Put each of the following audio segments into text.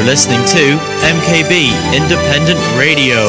listening to MKB Independent Radio.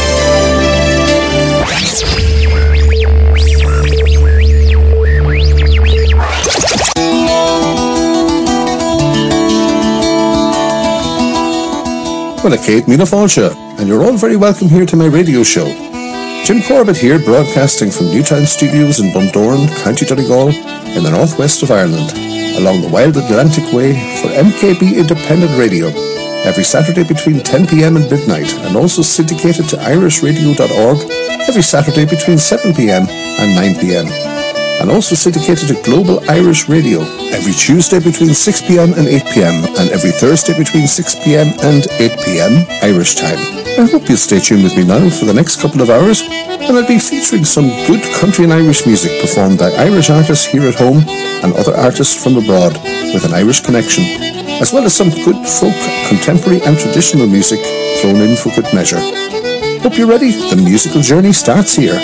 Well, Kate Mina Fáilte, and you're all very welcome here to my radio show. Jim Corbett here, broadcasting from Newtown Studios in Bundoran, County Donegal, in the northwest of Ireland, along the Wild Atlantic Way for MKB Independent Radio, every Saturday between 10 p.m. and midnight, and also syndicated to irishradio.org every Saturday between 7 p.m. and 9 p.m. And also syndicated to Global Irish Radio every Tuesday between 6 p.m. and 8 p.m. and every Thursday between 6 p.m. and 8 p.m. Irish time. I hope you'll stay tuned with me now for the next couple of hours, and I'll be featuring some good country and Irish music performed by Irish artists here at home and other artists from abroad with an Irish connection, as well as some good folk, contemporary and traditional music thrown in for good measure. Hope you're ready. The musical journey starts here.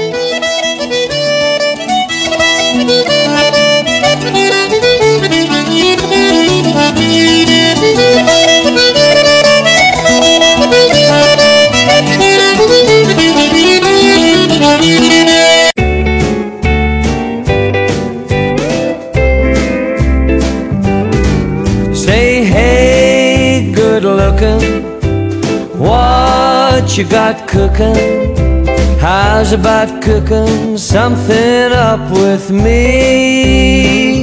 Say, hey, good looking, what you got cooking? How's about cooking something up with me?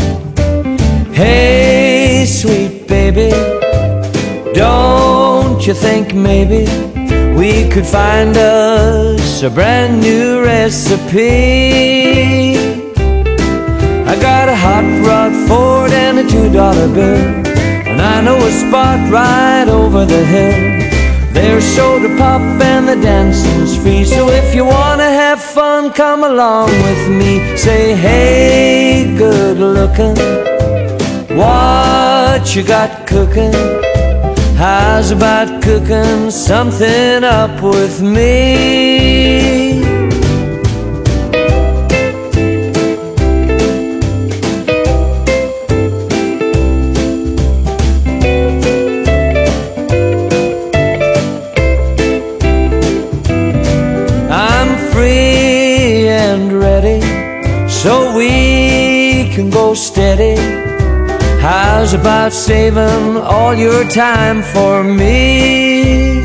Hey, sweet baby, don't you think maybe we could find us a brand new recipe? I got a hot rod Ford and a $2 bill, and I know a spot right over the hill. There's soda pop and the dancing's free, so if you wanna have fun, come along with me. Say, hey, good looking, what you got cooking? How's about cooking something up with me? So we can go steady. How's about saving all your time for me?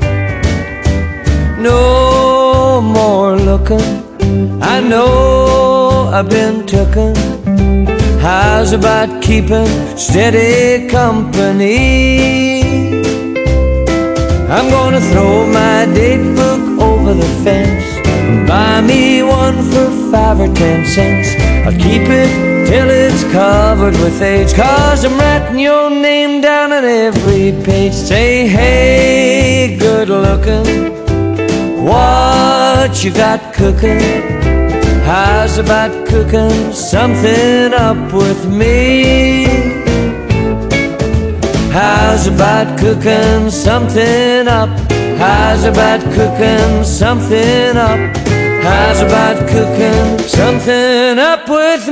No more looking, I know I've been tooken. How's about keeping steady company? I'm gonna throw my date book over the fence, buy me one for 5 or 10 cents. I'll keep it till it's covered with age, 'cause I'm writing your name down on every page. Say, hey, good looking, what you got cooking? How's about cooking something up with me? How's about cooking something up? How's about cooking something up? How's about cooking something up with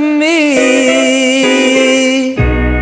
me?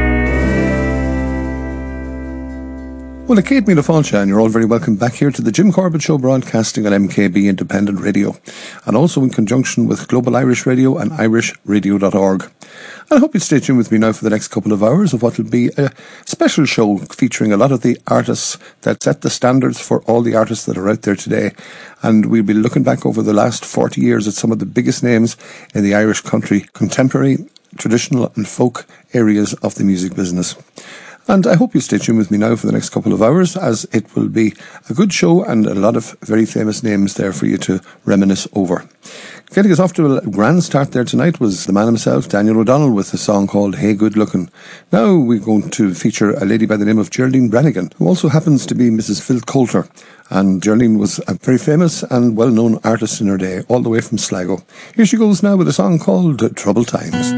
Well, Kate Mina Fáilte, and you're all very welcome back here to the Jim Corbett Show, broadcasting on MKB Independent Radio, and also in conjunction with Global Irish Radio and irishradio.org. I hope you'll stay tuned with me now for the next couple of hours of what will be a special show featuring a lot of the artists that set the standards for all the artists that are out there today. And we'll be looking back over the last 40 years at some of the biggest names in the Irish country, contemporary, traditional and folk areas of the music business. And I hope you stay tuned with me now for the next couple of hours, as it will be a good show and a lot of very famous names there for you to reminisce over. Getting us off to a grand start there tonight was the man himself, Daniel O'Donnell, with a song called Hey Good Looking. Now we're going to feature a lady by the name of Geraldine Brannigan, who also happens to be Mrs. Phil Coulter. And Geraldine was a very famous and well-known artist in her day, all the way from Sligo. Here she goes now with a song called Troubled Times.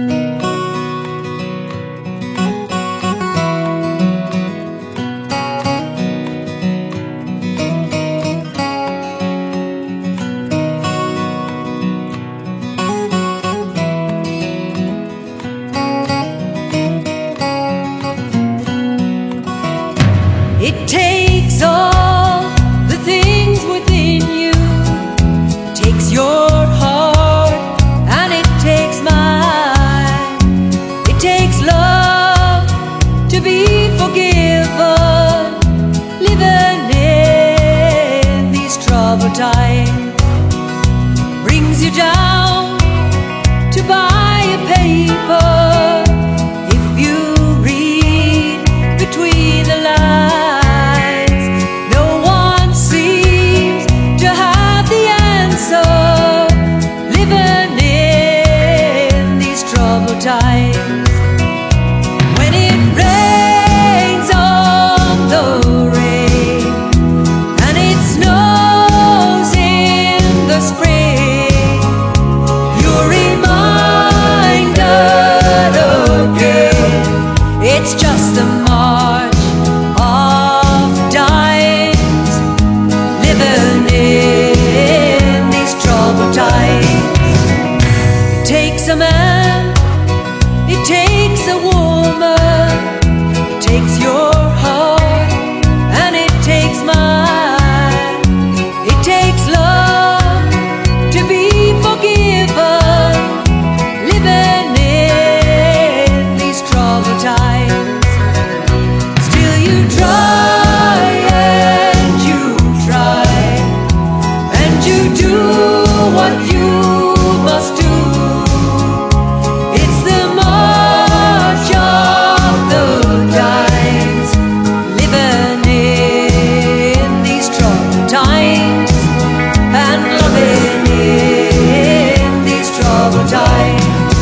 times. When it rains on the rain and it snows in the spring, you're reminded again it's just the march of dimes, living in these troubled times. It takes a man, it takes a woman, it takes your heart and it takes mine. It takes love to be forgiven, living in these troubled times. Still you try and you try and you do what you must do. It's the march of the dimes, living in these troubled times and loving in these troubled times.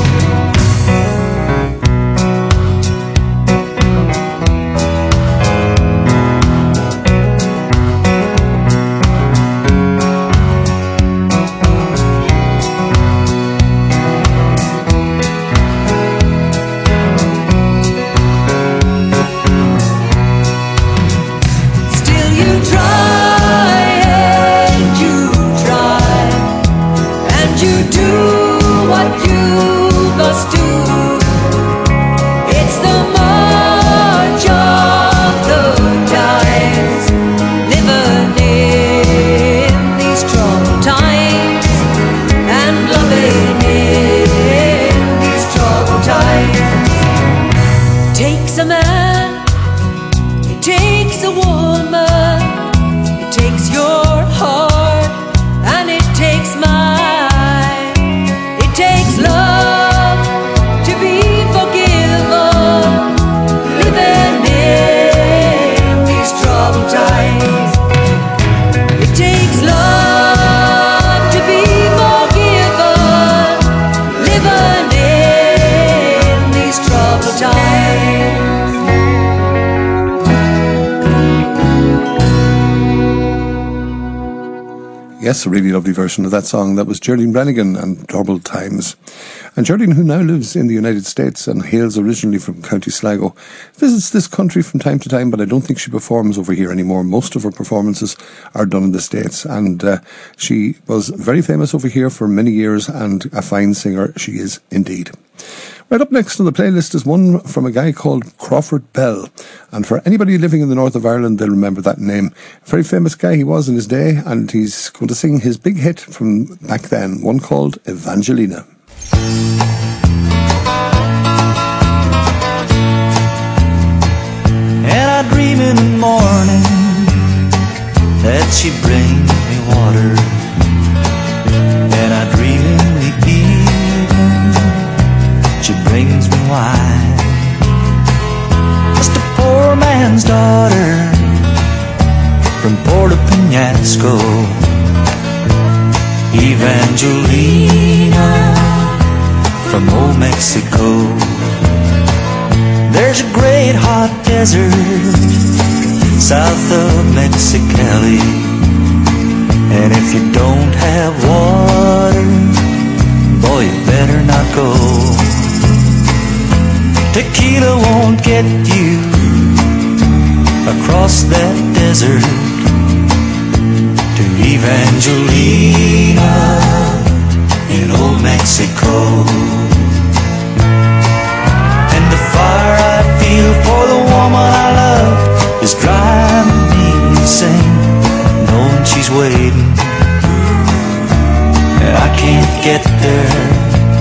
Still you try and you try and you do what you must do. It's the march of the times, living in these troubled times and loving in these troubled times. Takes a man, it takes a woman, it takes your heart and it takes mine. It takes love to be forgiven, living in these troubled times. It takes love to be forgiven, living in these troubled times. Yes, a really lovely version of that song. That was Geraldine Brannigan and Troubled Times. And Geraldine, who now lives in the United States and hails originally from County Sligo, visits this country from time to time, but I don't think she performs over here anymore. Most of her performances are done in the States, and she was very famous over here for many years, and a fine singer she is indeed. Right up next on the playlist is one from a guy called Crawford Bell. And for anybody living in the north of Ireland, they'll remember that name. A very famous guy he was in his day, and he's going to sing his big hit from back then, one called Evangelina. And I dream in the morning that she brings me water, and I dream in the evening she brings me wine. Just a poor man's daughter from Puerto Penasco, Evangelina from old Mexico. There's a great hot desert south of Mexicali, and if you don't have water, boy, you better not go. Tequila won't get you across that desert to Evangelina in old Mexico. And the fire I feel for the woman I love is driving me insane, knowing she's waiting and I can't get there.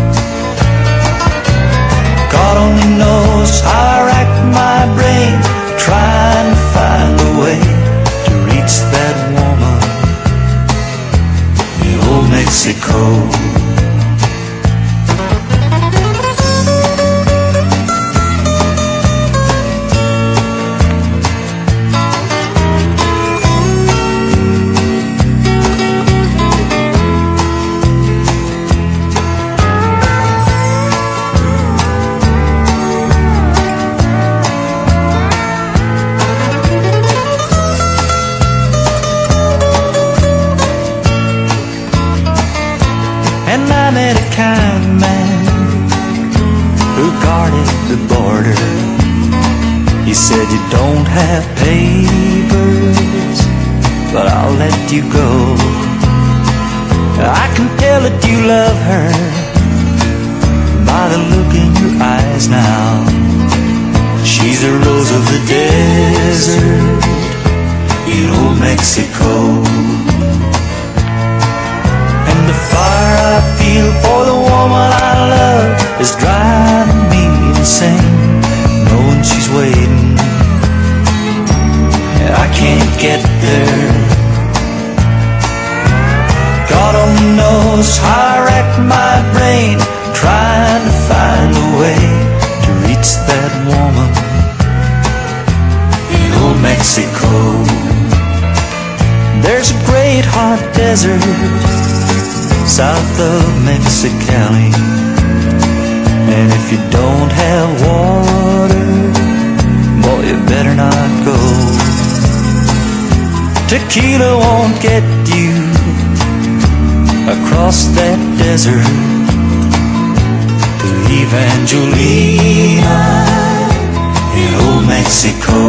God only knows how I rack my brain trying to find a way to reach that woman in old Mexico. started the border. He said, you don't have papers, but I'll let you go. I can tell that you love her by the look in your eyes now. She's a rose of the desert in old Mexico. And the fire I feel for the woman I love is driving me insane, knowing she's waiting and I can't get there. God only knows how I racked my brain trying to find a way to reach that woman in old Mexico. There's a great hot desert south of Mexicali, and if you don't have water, boy, you better not go. Tequila won't get you across that desert to Evangelina in old Mexico.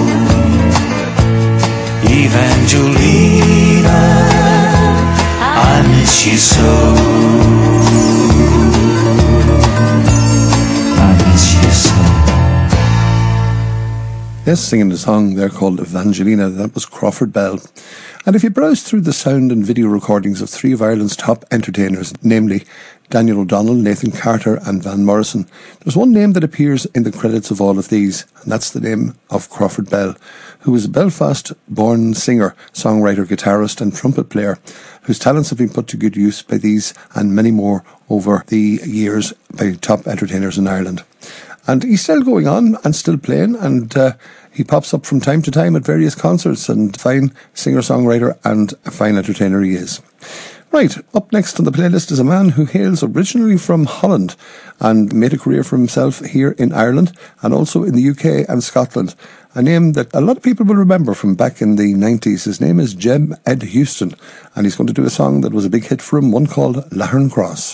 Evangelina, I miss you so. I miss you so. Yes, singing the song there called Evangelina, that was Crawford Bell. And if you browse through the sound and video recordings of three of Ireland's top entertainers, namely Daniel O'Donnell, Nathan Carter and Van Morrison, there's one name that appears in the credits of all of these, and that's the name of Crawford Bell, who is a Belfast-born singer, songwriter, guitarist and trumpet player, whose talents have been put to good use by these and many more over the years by top entertainers in Ireland. And he's still going on and still playing, and he pops up from time to time at various concerts, and fine singer-songwriter and a fine entertainer he is. Right, up next on the playlist is a man who hails originally from Holland and made a career for himself here in Ireland and also in the UK and Scotland. A name that a lot of people will remember from back in the 90s. His name is Jem Ed Houston, and he's going to do a song that was a big hit for him, one called Lahern Cross.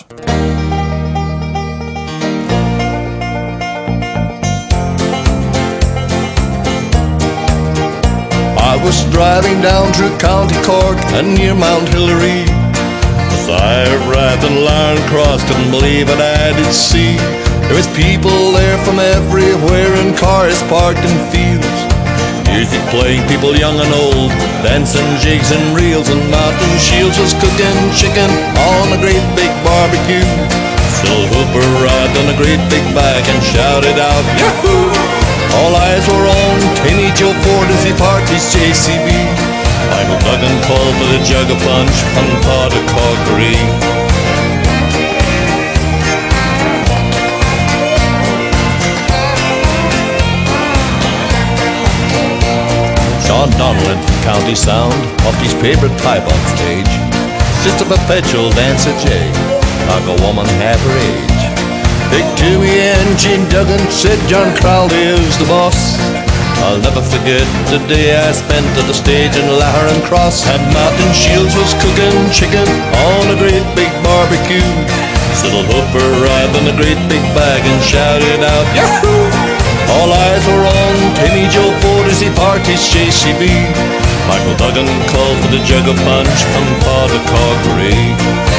I was driving down through County Cork and near Mount Hillary. As I arrived in Lahern Cross, couldn't believe what I did see. There was people there from everywhere and cars parked in fields. Music playing, people young and old, dancing jigs and reels, and Martin Shields was cooking chicken on a great big barbecue. Phil Hooper arrived on a great big bag and shouted out, Yahoo! All eyes were on Tinny Joe Ford as he parked his JCB. Michael Duggan called for the jug of punch from Todd of Corkery. Sean Donlan from County Sound puffed his favourite pipe on stage. Just a perpetual dancer Jay, like a woman half her age. Big Dewey and Gene Duggan said John Crowley is the boss. I'll never forget the day I spent at the stage in Lahern Cross. And Martin Shields was cooking chicken on a great big barbecue. Cyril Hooper arrived in a great big bag and shouted out, Yahoo! All eyes were on Timmy Joe Ford as he parked his JCB. Michael Duggan called for the jug of punch from Todd of Corkery.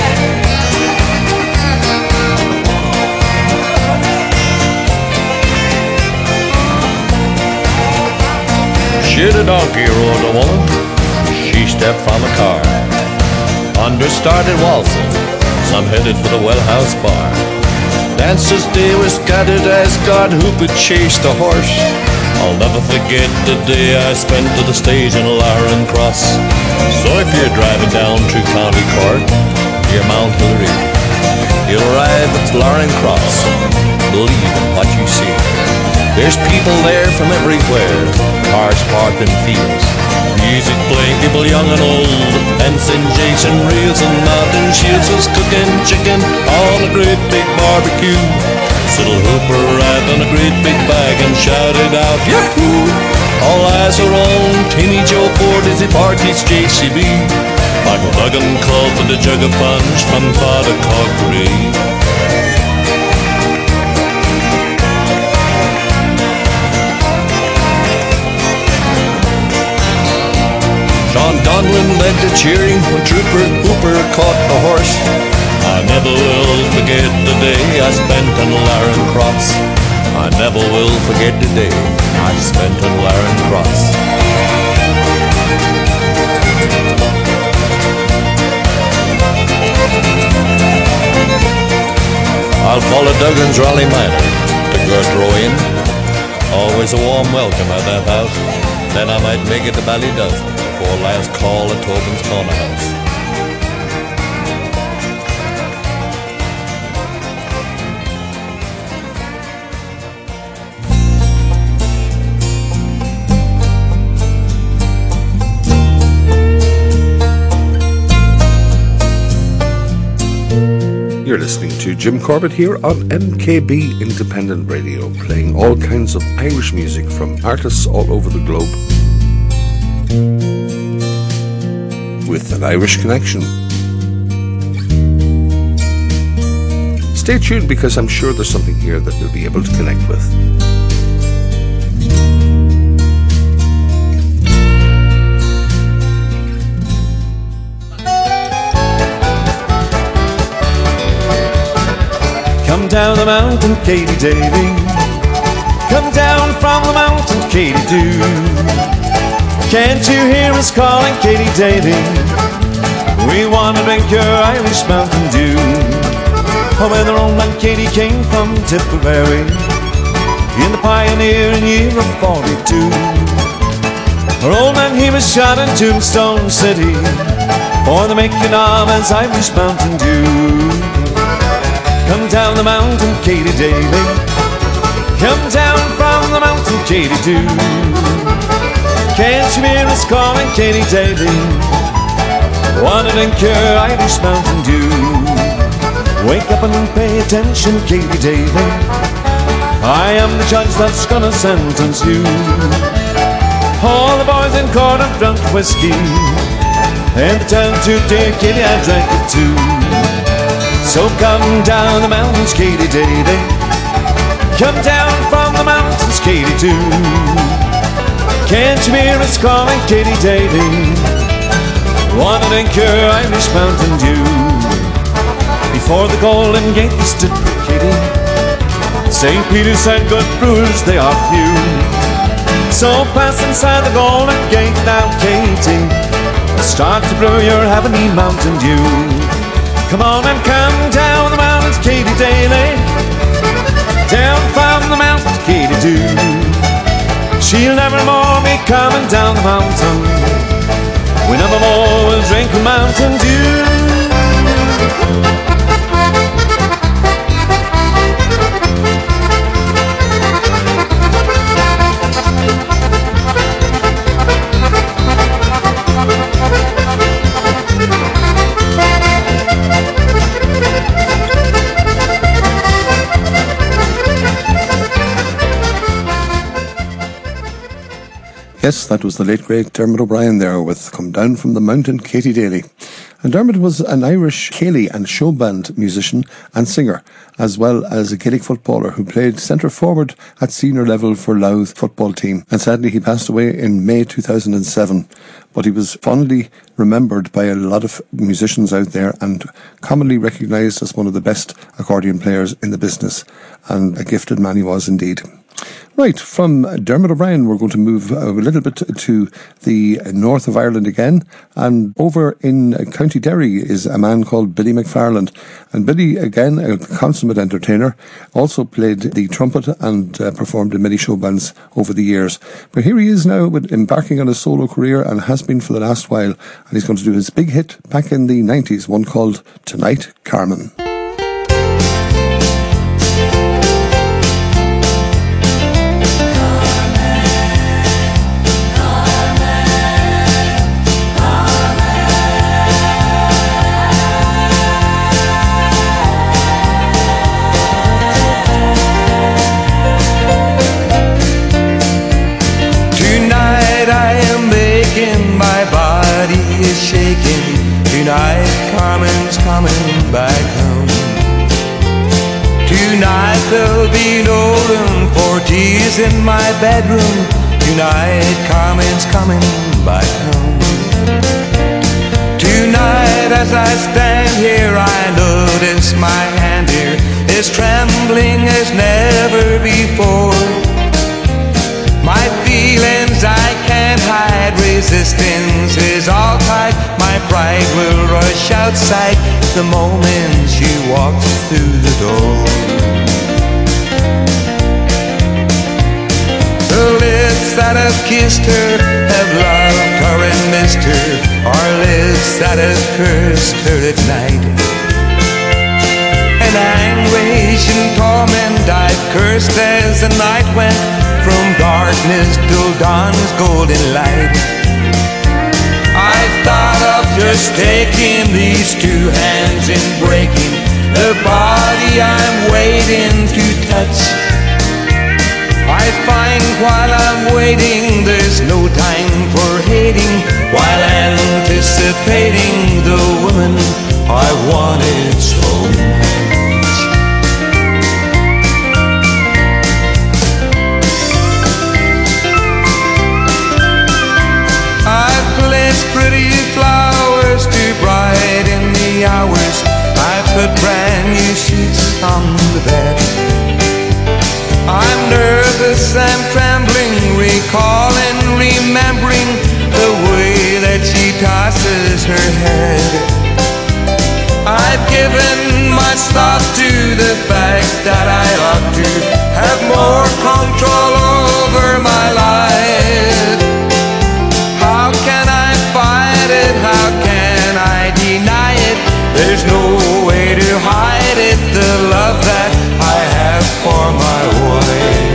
Sheared a donkey, rode a woman, she stepped from a car. Under started waltzing, some headed for the Wellhouse Bar. Dancers they were scattered as God Hooper chased a horse. I'll never forget the day I spent at the stage in Lahern Cross. So if you're driving down through County Cork, near Mount Hillary, you'll arrive at Lahern Cross. Believe in what you see. There's people there from everywhere, cars parked in fields, music playing, people young and old, dancing jigs and reels, and Martin Shields was cooking chicken on a great big barbecue. Cyril Hooper arrived on a great big bag and shouted out, Yahoo! All eyes were on Tinny Joe Ford as he parked his JCB. Michael Duggan called for the jug of punch from Todd of Corkery. led the cheering when Trooper Hooper caught the horse. I never will forget the day I spent on Laran Cross. I never will forget the day I spent on Laran Cross. I'll follow Duggan's Raleigh Manor to Gertrude. Always a warm welcome at that house. Then I might make it to Ballydozen before last call at Tobin's Corner House. You're listening to Jim Corbett here on MKB Independent Radio, playing all kinds of Irish music from artists all over the globe with an Irish connection. Stay tuned because I'm sure there's something here that you'll be able to connect with. Come down the mountain, Katy Davy. Come down from the mountain, Katy Doo. Can't you hear us calling, Katy Davy? We want to drink your Irish Mountain Dew. Oh, when the old man Katy came from Tipperary in the pioneer in year of 42. Our old man, he was shot in Tombstone City for the making of his Irish Mountain Dew. Come down the mountain, Katy Davy. Come down from the mountain, Katy Doo. Can't you hear us calling, Katy Davy? Wanna drink your Irish Mountain Dew. Wake up and pay attention, Katy Davy. I am the judge that's gonna sentence you. All the boys in court have drunk whiskey, and the town today, Katy, I drank it too. So come down the mountains, Katy Davy. Come down from the mountains, Katy Doo. Can't you hear us calling, Katy Davy? Wanna drink your Irish Mountain Dew. Before the Golden Gate we stood for Katy. St. Peter's had good brewers, they are few. So pass inside the Golden Gate now, Katy. Start to brew your heavenly Mountain Dew. Come on and come down the mountains, Katy Davy. Down from the mountains, Katy Doo. She'll never more be coming down the mountain. We never more will drink a Mountain Dew. Yes, that was the late great Dermot O'Brien there with Come Down from the Mountain, Katy Daly. And Dermot was an Irish céilí and show band musician and singer, as well as a Gaelic footballer who played centre forward at senior level for Louth football team. And sadly he passed away in May 2007. But he was fondly remembered by a lot of musicians out there and commonly recognised as one of the best accordion players in the business. And a gifted man he was indeed. Right, from Dermot O'Brien we're going to move a little bit to the north of Ireland again, and over in County Derry is a man called Billy McFarland. And Billy, again, a consummate entertainer, also played the trumpet and performed in many show bands over the years. But here he is now embarking on a solo career and has been for the last while, and he's going to do his big hit back in the 90s, one called Tonight, Carmen. Tonight, Carmen's coming back home. Tonight, there'll be no room for tears in my bedroom. Tonight, Carmen's coming back home. tonight as I stand here, I notice my hand here is trembling as never before. My feelings I can't hide, resistance is all tight. My pride will rush outside the moment she walks through the door. The lips that have kissed her have loved her and missed her, or lips that have cursed her at night. In anguish and torment I've cursed as the night went from darkness till dawn's golden light. I thought of just taking these two hands and breaking the body I'm waiting to touch. I find while I'm waiting there's no time for hating, while anticipating the woman I wanted so much. I've placed pretty flowers to brighten the hours. I've put brand new sheets on the bed. I'm nervous, I'm trembling, recalling, remembering the way that she tosses her head. I've given much thought to the fact that I ought to have more control over my life. How can I fight it? How can I deny it? There's no way to hide it, the love that I have for my wife.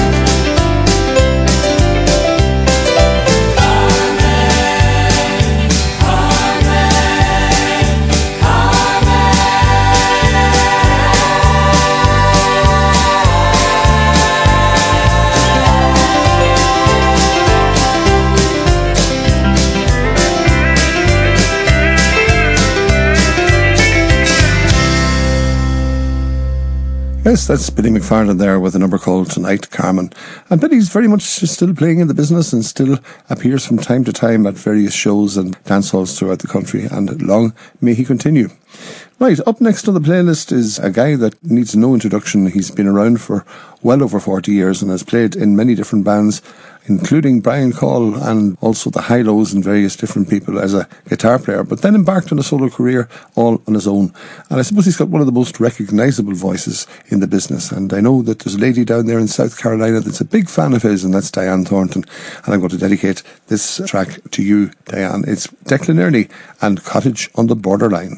Yes, that's Billy McFarland there with a number called Tonight, Carmen. And Billy's very much still playing in the business and still appears from time to time at various shows and dance halls throughout the country, and long may he continue. Right, up next on the playlist is a guy that needs no introduction. He's been around for well over 40 years and has played in many different bands, including Brian Call and also the Hi-Lows and various different people as a guitar player, but then embarked on a solo career all on his own. And I suppose he's got one of the most recognisable voices in the business. And I know that there's a lady down there in South Carolina that's a big fan of his, and that's Diane Thornton. And I'm going to dedicate this track to you, Diane. It's Declan Early and Cottage on the Borderline.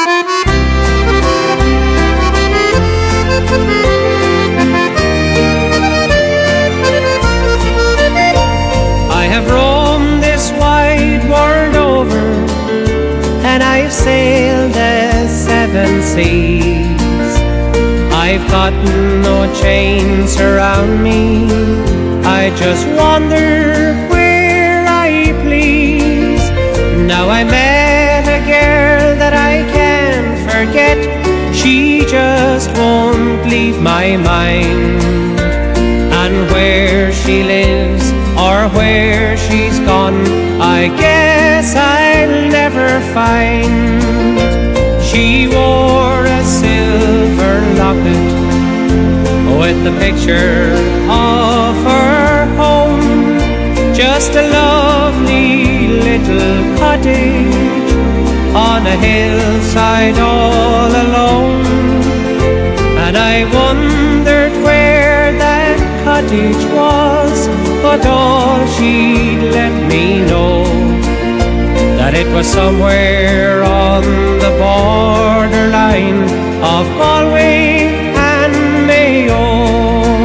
I have roamed this wide world over, and I've sailed the 7 seas. I've got no chains around me, I just wander where I please. Now I met a girl that I can't forget, she just won't leave my mind. And where she lives or where she's gone, I guess I'll never find. She wore a silver locket with the picture of her home, just a lovely little cottage on a hillside all alone. And I wondered where that cottage was, but all she'd let me know that it was somewhere on the borderline of Galway and Mayo.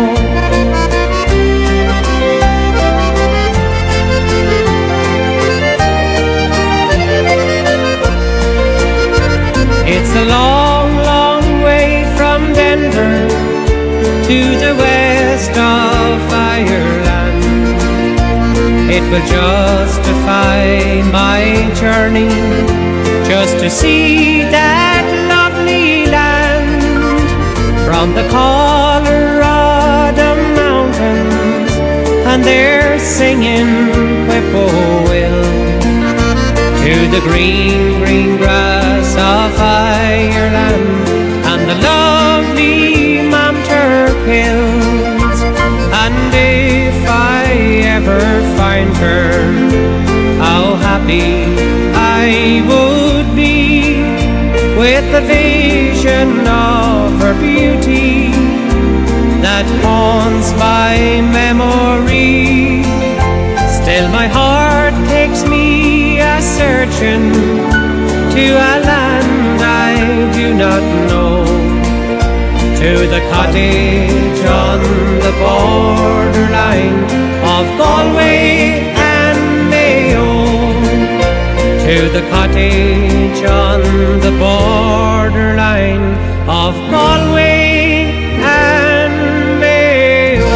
It's a long, long way from Denver to the west of Ireland. It will justify my journey just to see that lovely land. From the Colorado mountains, and they're singing whippoorwill, to the green, green grass of Ireland and the lovely Mamturk hills. And if I ever find her, how happy I would be with the vision of her beauty that haunts my memory. Still my heart takes me a-searching to a land I do not know, to the cottage on the borderline of Galway and Mayo, to the cottage on the borderline of Galway and Mayo.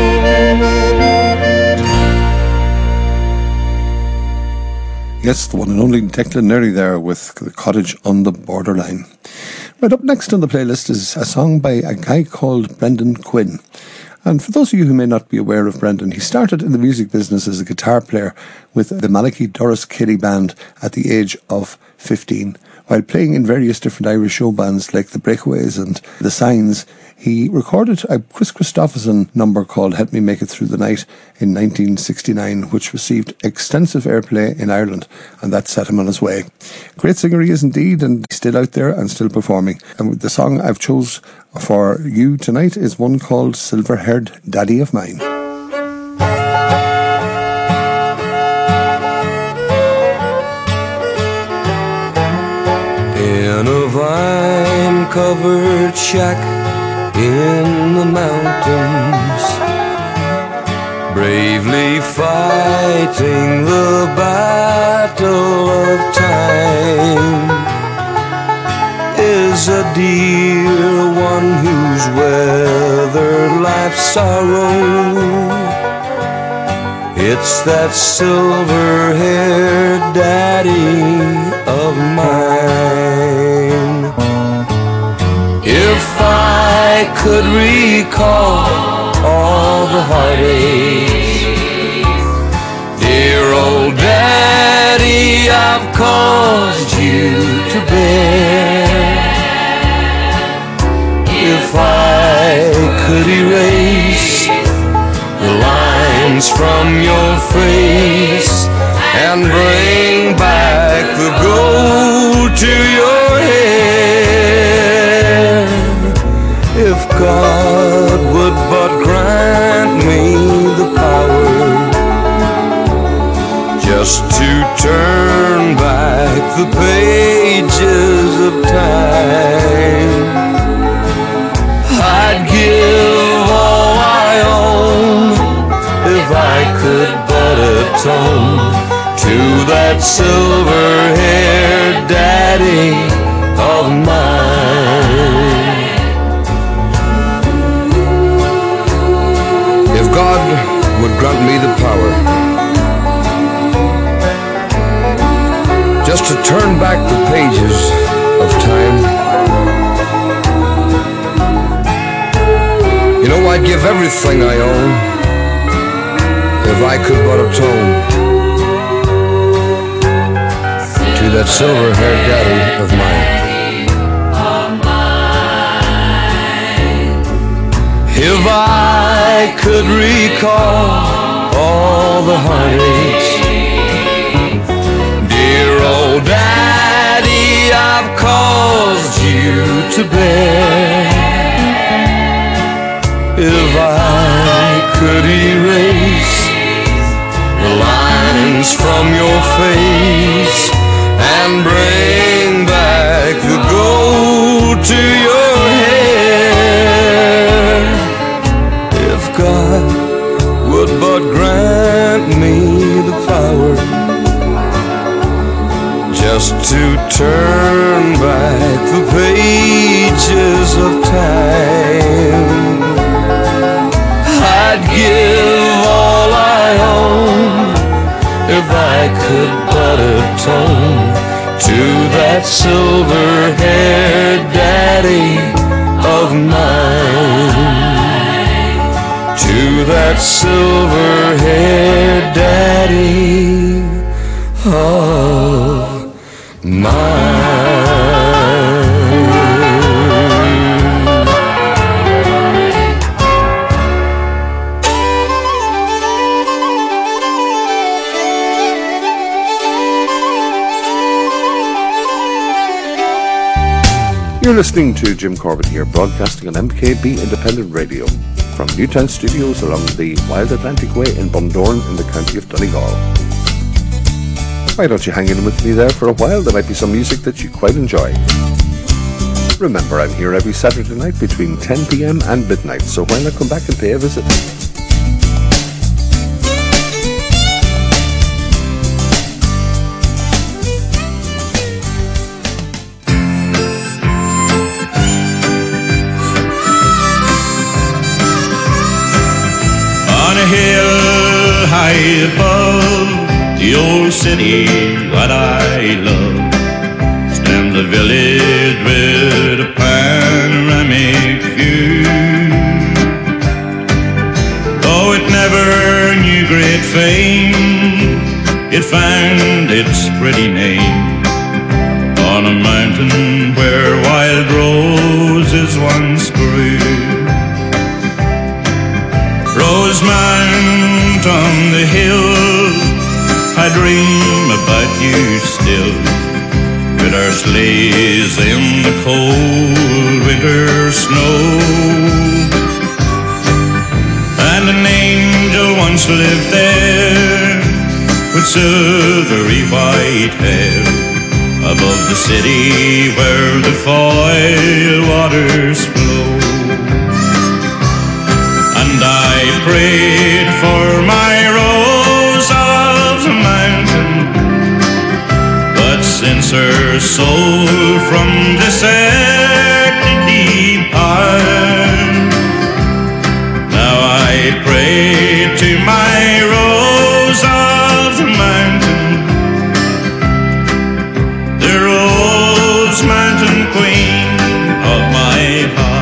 Yes, the one and only Declan Nerry there with The Cottage on the Borderline. Right, up next on the playlist is a song by a guy called Brendan Quinn. And for those of you who may not be aware of Brendan, he started in the music business as a guitar player with the Malachy Doris Kelly Band at the age of 15. While playing in various different Irish show bands like the Breakaways and the Signs, he recorded a Chris Christopherson number called Help Me Make It Through the Night in 1969, which received extensive airplay in Ireland, and that set him on his way. Great singer he is indeed, and he's still out there and still performing. And the song I've chose for you tonight is one called Silver-Haired Daddy of Mine. In a vine-covered shack in the mountains, bravely fighting the battle of time, is a dear one who's weathered life's sorrow. It's that silver-haired daddy of mine. If I could recall all the heartaches, dear old daddy, I've caused you to bear. If I could erase the lines from your face and bring back the gold to your hair, if God would but grant me the power just to turn back the pages of time, I'd give all I own if I could but atone to that silver-haired daddy of mine. If God would grant me the power just to turn back the pages of time, you know, I'd give everything I own if I could but atone to that silver-haired daddy of mine. If I could recall all the heartaches, dear old daddy, I've caused you to bear. If I could erase the lines from your face and bring back the gold to your hair, if God would but grant me the power just to turn back the pages of time, I'd give all I own if I could but atone to that silver-haired daddy of mine, to that silver-haired daddy of You're listening to Jim Corbett here, broadcasting on MKB Independent Radio from Newtown Studios along the Wild Atlantic Way in Bundoran in the county of Donegal. Why don't you hang in with me there for a while? There might be some music that you quite enjoy. Remember, I'm here every Saturday night between 10 p.m. and midnight, so why not come back and pay a visit? Hill high above the old city that I love stands a village with a panoramic view. Though it never knew great fame, it found its pretty name on a mountain where wild roses once grew. Rosemount on the hill, I dream about you still, with our sleighs in the cold winter snow. And an angel once lived there, with silvery white hair, above the city where the foil waters flow. And I prayed for my rose of the mountain, but since her soul from deserted departed, now I pray to my rose of the mountain, the Rose Mountain Queen of my heart.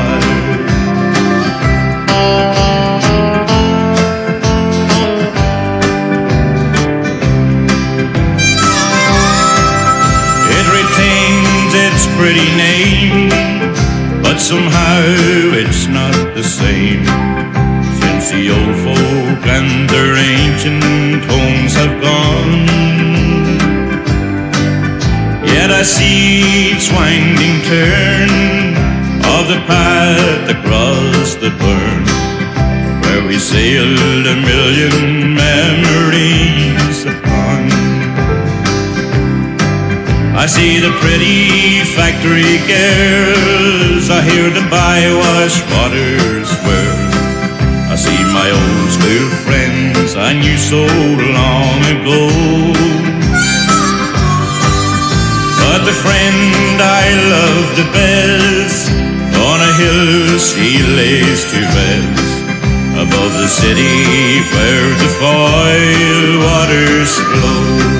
Pretty name, but somehow it's not the same, since the old folk and their ancient homes have gone. Yet I see each winding turn of the path across the burn, where we sailed a million memories upon. I see the pretty factory girls, I hear the bywash waters whir. I see my old school friends I knew so long ago. But the friend I love the best, on a hill she lays to rest, above the city where the foil waters flow.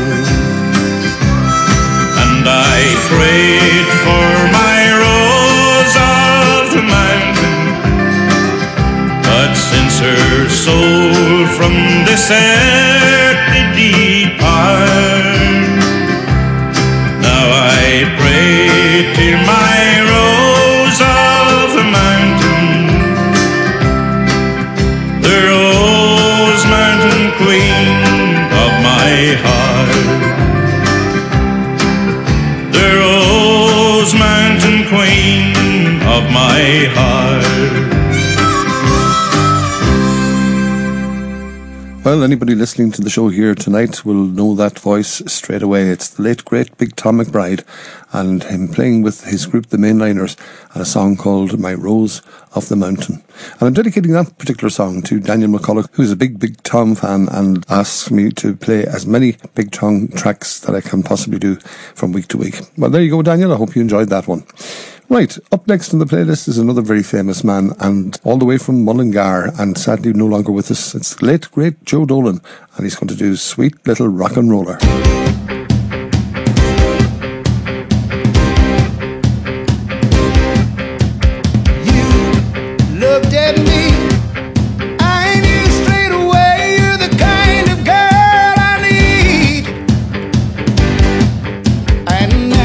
And I prayed for my rose of the mountain, but since her soul from deserted departed, now I pray to my rose of the mountain, the Rose Mountain Queen of my heart. Mountain Queen of my heart. Well, anybody listening to the show here tonight will know that voice straight away. It's the late, great Big Tom McBride, and him playing with his group, the Mainliners, and a song called My Rose of the Mountain. And I'm dedicating that particular song to Daniel McCulloch, who's a big, Big Tom fan and asks me to play as many Big Tom tracks that I can possibly do from week to week. Well, there you go, Daniel. I hope you enjoyed that one. Right, up next on the playlist is another very famous man, and all the way from Mullingar, and sadly no longer with us. It's the late, great Joe Dolan, and he's going to do Sweet Little Rock and Roller. You looked at me, I knew straight away you're the kind of girl I need. And now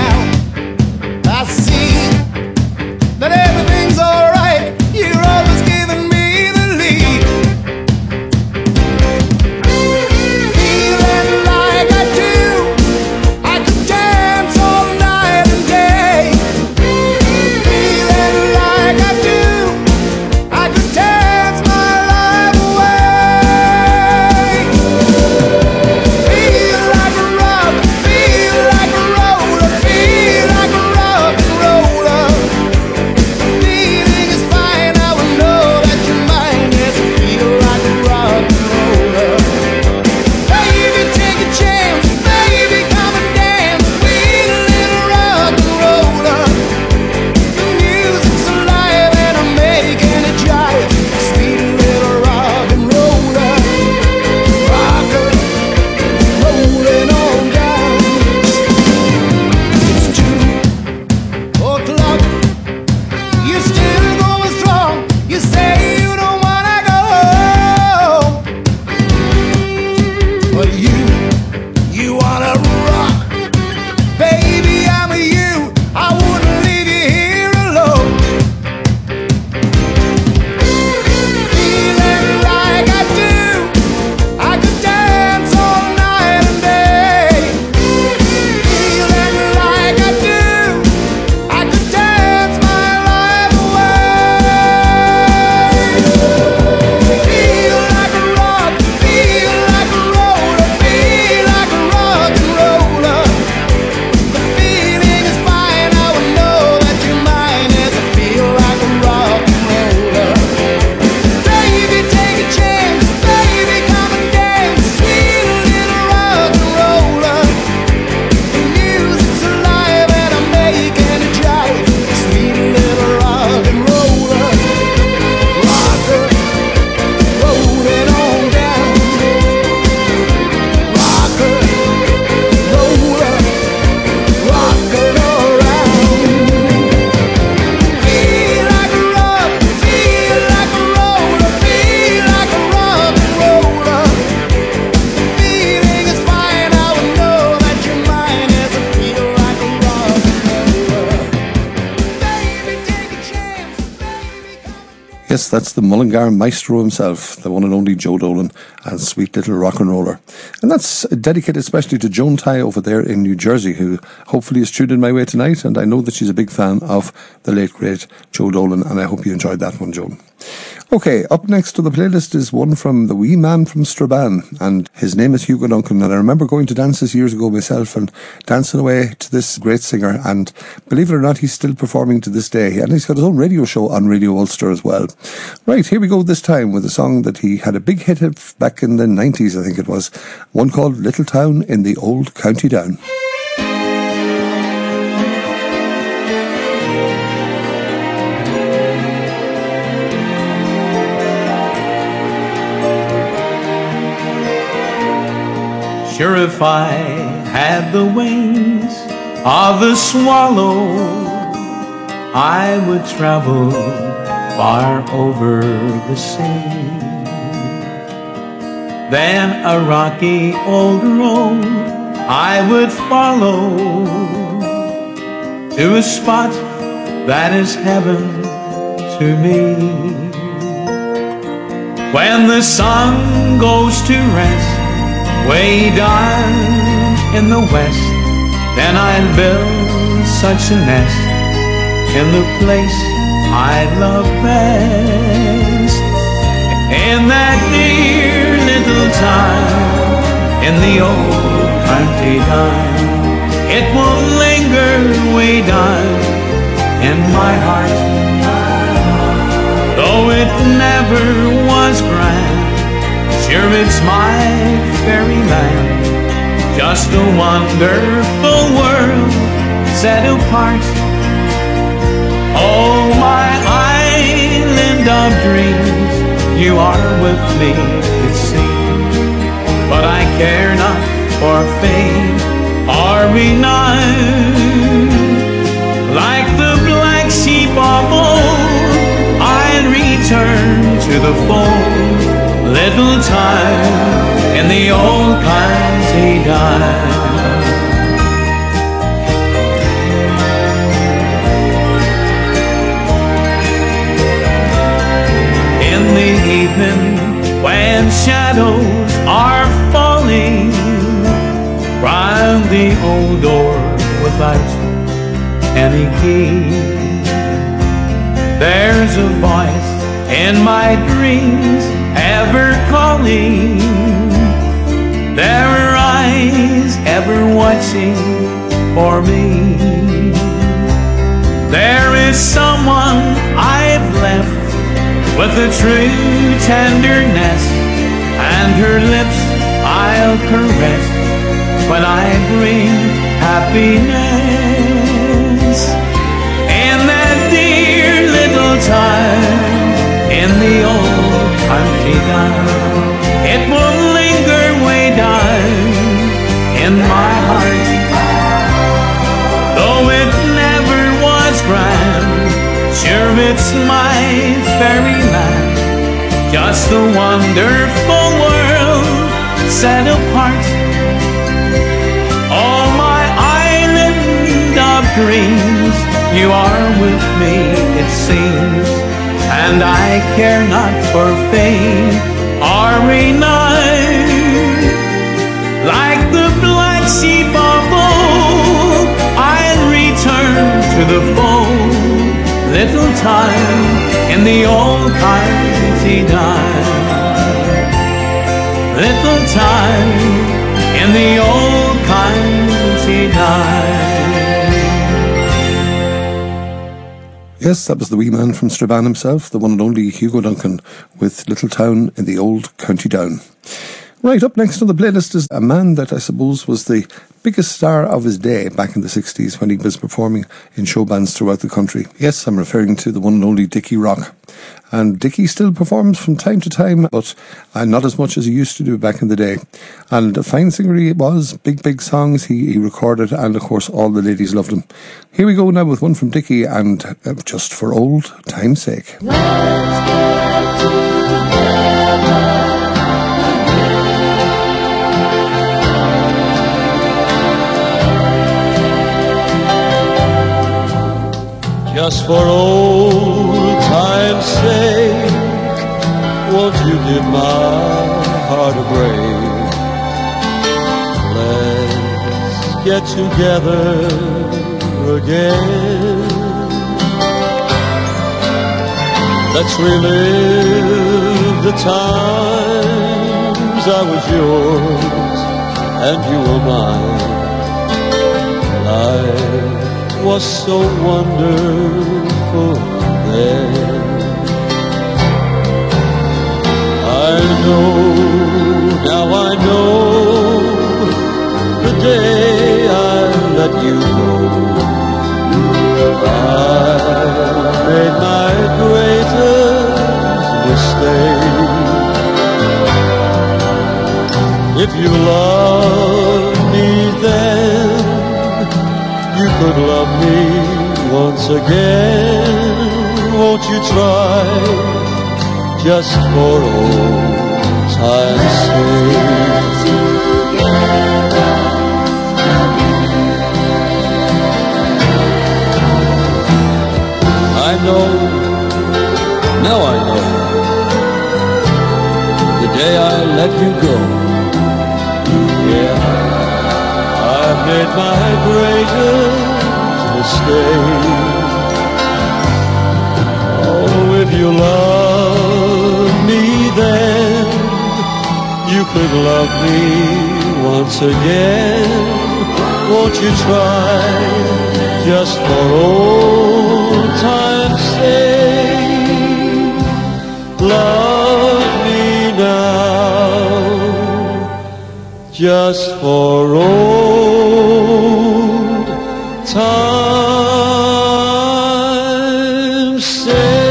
Yes, that's the Mullingar maestro himself, the one and only Joe Dolan, and Sweet Little Rock and Roller. And that's dedicated especially to Joan Ty over there in New Jersey, who hopefully is tuned in my way tonight, and I know that she's a big fan of the late great Joe Dolan, and I hope you enjoyed that one, Joan. Okay, up next to the playlist is one from the wee man from Strabane, and his name is Hugo Duncan, and I remember going to dances years ago myself and dancing away to this great singer, and believe it or not, he's still performing to this day, and he's got his own radio show on Radio Ulster as well. Right, here we go this time with a song that he had a big hit of back in the 90s, I think it was, one called Little Town in the Old County Down. Sure, if I had the wings of a swallow, I would travel far over the sea. Then a rocky old road I would follow to a spot that is heaven to me. When the sun goes to rest way down in the west, then I'll build such a nest in the place I love best. In that dear little town in the old county down, it will linger way down in my heart. Though it never was grand, sure, it's my fairyland, just a wonderful world set apart. Oh, my island of dreams, you are with me, it seems, but I care not for fame or renown. Like the black sheep of old, I'll return to the fold, little town in the old county down. In the evening, when shadows are falling round the old door without any key, there's a voice in my dreams ever calling. There are eyes ever watching for me. There is someone I've left with a true tenderness, and her lips I'll caress when I bring happiness. In that dear little town in the old county down, it will linger way down in my heart. Though it never was grand, sure, it's my fairyland, just a wonderful world set apart. Oh, my island of dreams, you are with me, it seems, and I care not for fame or renown. Like the black sheep of old, I'll return to the fold, little town in the old county down. Little town in the old county down. Yes, that was the wee man from Strabane himself, the one and only Hugo Duncan, with Little Town in the Old County Down. Right, up next on the playlist is a man that I suppose was the biggest star of his day back in the 60s when he was performing in show bands throughout the country. Yes, I'm referring to the one and only Dickie Rock. And Dickie still performs from time to time, but not as much as he used to do back in the day. And a fine singer he was, big songs he recorded, and of course all the ladies loved him. Here we go now with one from Dickie, and just for old time's sake. Just for old time's sake, 'cause you did my heart a break. Let's get together again. Let's relive the times I was yours and you were mine. Life was so wonderful then. I know, now I know, the day I let you go, I made my greatest mistake. If you love me then, you could love me once again. Won't you try, just for old time's sake? I know, now I know, the day I let you go, yeah, I made my greatest mistake. Oh, if you love me then, you could love me once again. Won't you try, just for old time's sake? Love me now, just for old time's sake.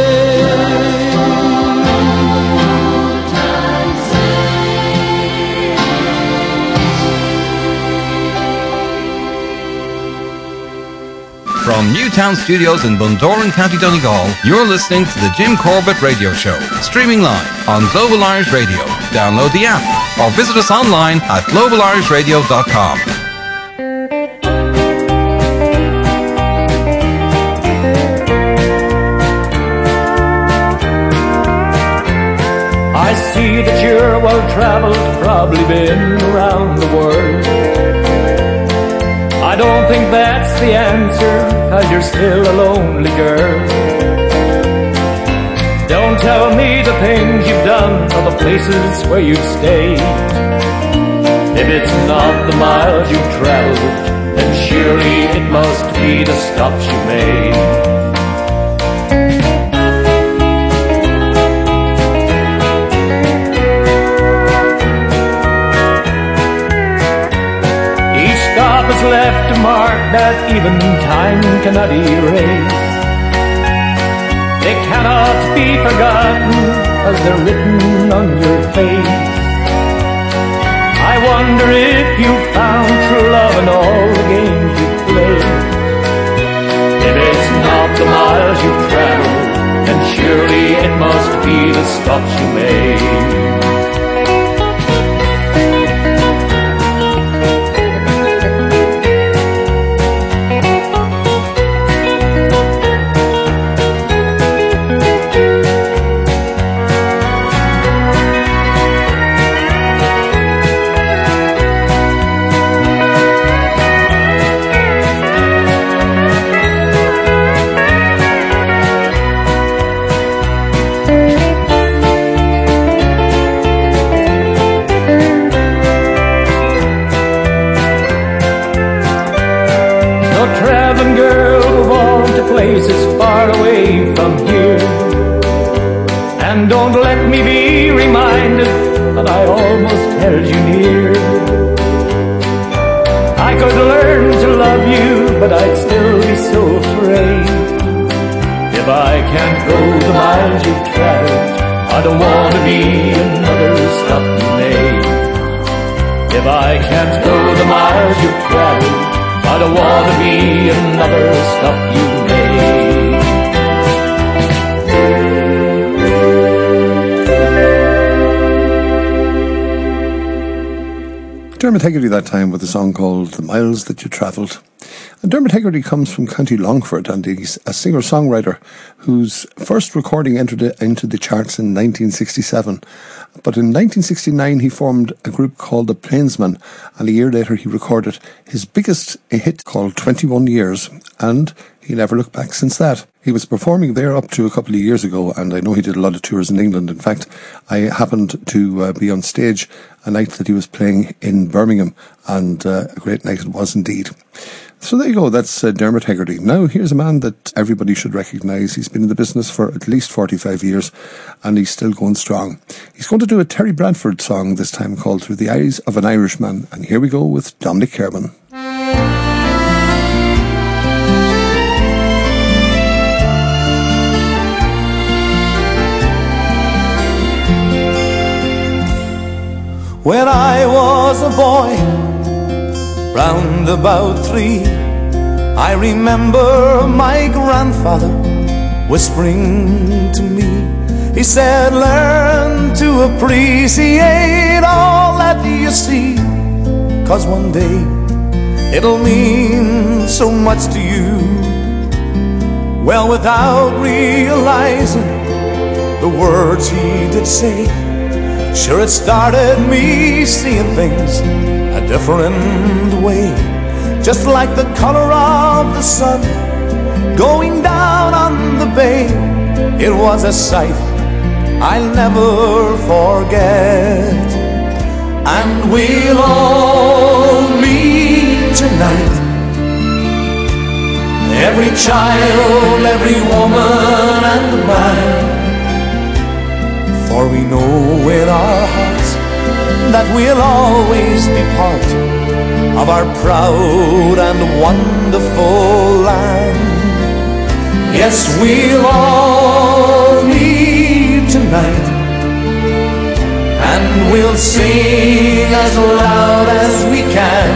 From Newtown Studios in Bundoran, County Donegal, you're listening to the Jim Corbett Radio Show, streaming live on Global Irish Radio. Download the app or visit us online at globalirishradio.com. I see that you're well-traveled, probably been around the world. I don't think that's the answer, 'cause you're still a lonely girl. Don't tell me the things you've done or the places where you've stayed. If it's not the miles you've traveled, then surely it must be the stops you made. Has left a mark that even time cannot erase. They cannot be forgotten as they're written on your face. I wonder if you found true love in all the games you played. If it's not the miles you've traveled, then surely it must be the stops you made. Places far away from here, and don't let me be reminded that I almost held you near. I could learn to love you, but I'd still be so afraid. If I can't go the miles you've traveled, I don't want to be another stop you made. If I can't go the miles you've traveled, I don't want to be another stop you made. Dermot Hegarty that time with a song called The Miles That You Travelled. And Dermot Hegarty comes from County Longford, and he's a singer-songwriter whose first recording entered into the charts in 1967. But in 1969 he formed a group called the Plainsmen, and a year later he recorded his biggest hit called 21 Years, and he never looked back since that. He was performing there up to a couple of years ago, and I know he did a lot of tours in England. In fact, I happened to be on stage a night that he was playing in Birmingham, and a great night it was indeed. So there you go, that's Dermot Hegarty. Now here's a man that everybody should recognise. He's been in the business for at least 45 years and he's still going strong. He's going to do a Terry Bradford song this time called Through the Eyes of an Irishman. And here we go with Dominic Kerman. When I was a boy, round about 3, I remember my grandfather whispering to me. He said, learn to appreciate all that you see, 'cause one day it'll mean so much to you. Well, without realizing the words he did say, sure, it started me seeing things a different way. Just like the color of the sun going down on the bay, it was a sight I'll never forget. And we'll all meet tonight, every child, every woman and man, for we know in our hearts that we'll always be part of our proud and wonderful land. Yes, we'll all meet tonight, and we'll sing as loud as we can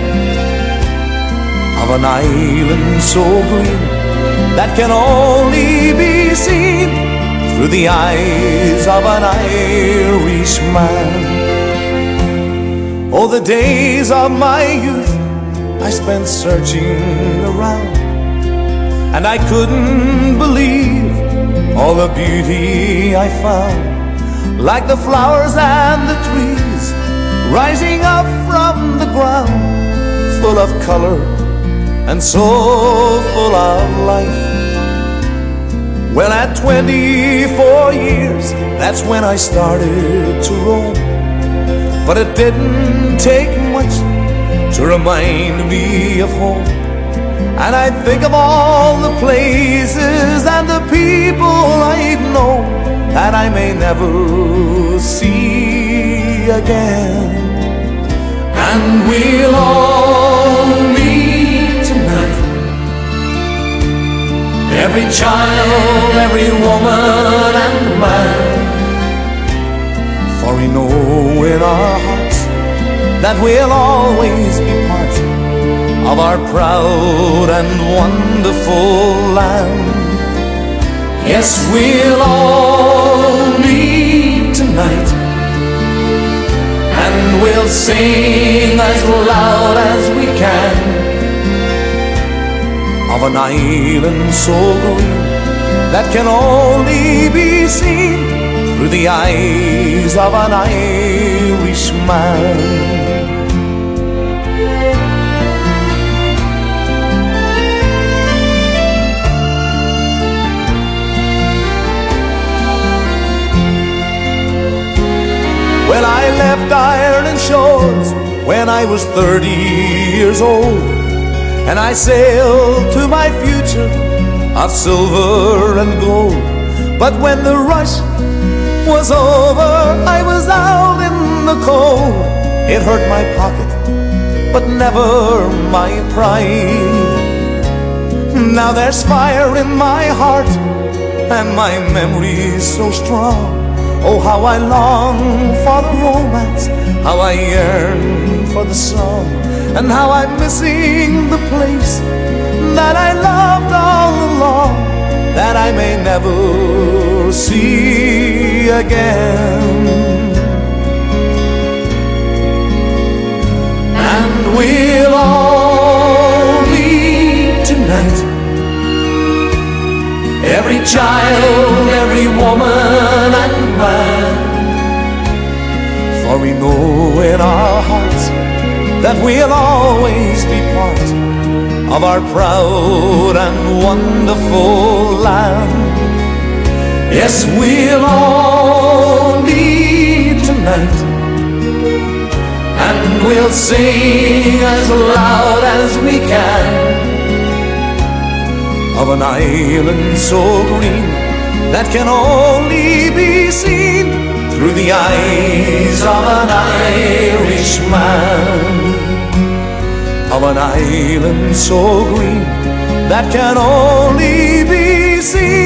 of an island so green that can only be seen through the eyes of an Irishman. Oh, the days of my youth I spent searching around, and I couldn't believe all the beauty I found, like the flowers and the trees rising up from the ground, full of color and so full of life. Well, at 24 years, that's when I started to roam, but it didn't take much to remind me of home. And I think of all the places and the people I've known that I may never see again. And we'll all meet tonight, every child, every woman and man, for we know in our hearts that we'll always be part of our proud and wonderful land. Yes, we'll all meet tonight, and we'll sing as loud as we can of an island so green that can only be seen through the eyes of an Irishman. Well, I left Ireland shores when I was 30 years old, and I sailed to my future of silver and gold. But when the rush was over, I was out in the cold. It hurt my pocket, but never my pride. Now there's fire in my heart, and my memory's so strong. Oh, how I long for the romance, how I yearn for the song, and how I'm missing the place that I loved all along, that I may never see again. And we'll all meet for we know in our hearts that we'll always be part of our proud and wonderful land. Yes, we'll all meet tonight, and we'll sing as loud as we can of an island so green that can only be seen through the eyes of an Irishman. Of an island so green that can only be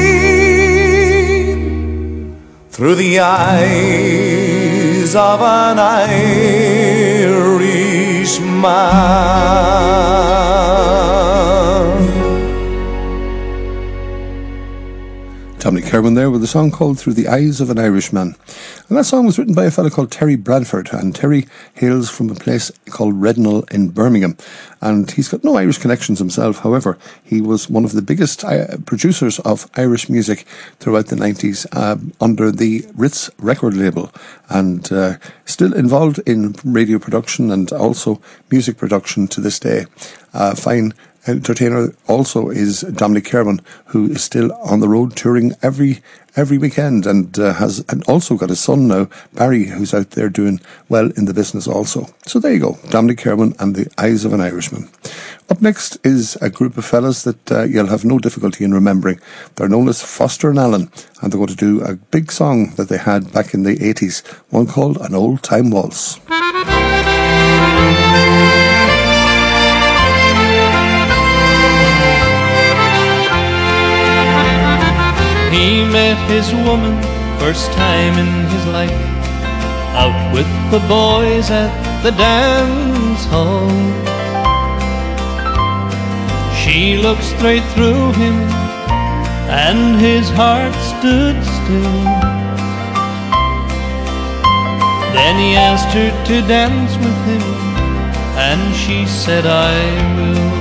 seen through the eyes of an Irishman. Dominic Kerwin there with a song called Through the Eyes of an Irishman. And that song was written by a fellow called Terry Bradford, and Terry hails from a place called Rednall in Birmingham. And he's got no Irish connections himself. However, he was one of the biggest producers of Irish music throughout the 90s under the Ritz record label, and still involved in radio production and also music production to this day. Fine entertainer also is Dominic Kerwin, who is still on the road touring every weekend, and has also got a son now, Barry, who's out there doing well in the business also. So there you go, Dominic Kerwin and the Eyes of an Irishman. Up next is a group of fellas that you'll have no difficulty in remembering. They're known as Foster and Allen, and they're going to do a big song that they had back in the 80s, one called An Old Time Waltz. He met his woman first time in his life, out with the boys at the dance hall. She looked straight through him and his heart stood still. Then he asked her to dance with him, and she said, I will.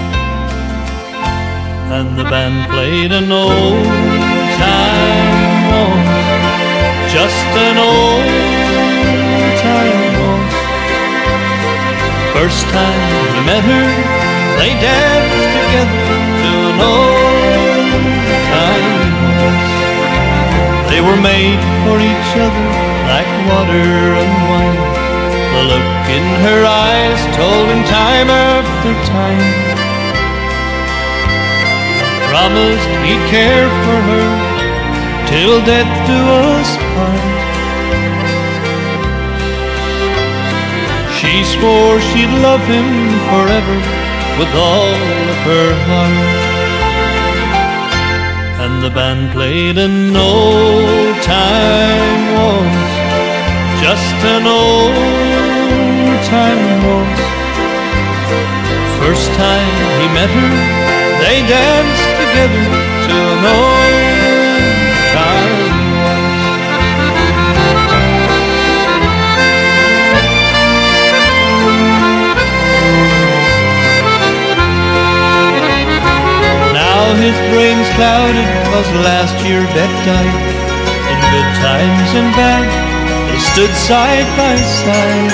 And the band played an old time waltz, just an old time waltz. First time he met her, they danced together to an old time waltz. They were made for each other like water and wine. The look in her eyes told him time after time, promised he'd care for her till death do us part. She swore she'd love him forever with all of her heart. And the band played an old time waltz, just an old time waltz. First time he met her, they danced together to an old time waltz. Now his brain's clouded 'cause last year Beck died. In good times and bad, they stood side by side.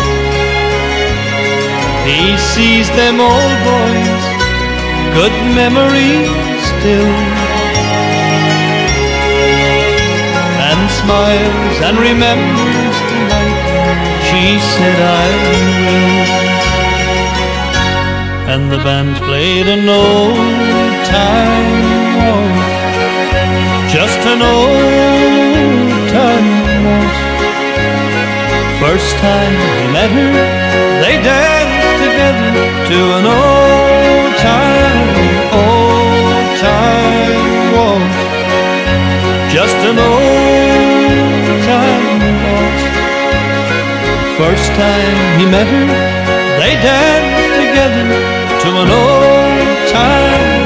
He sees them old boys, good memories still, and smiles and remembers tonight. She said, I will. And the band played an old time waltz, just an old time waltz. First time he met her, they danced together to an old time waltz, just an old time waltz. First time he met her, they danced together to an old time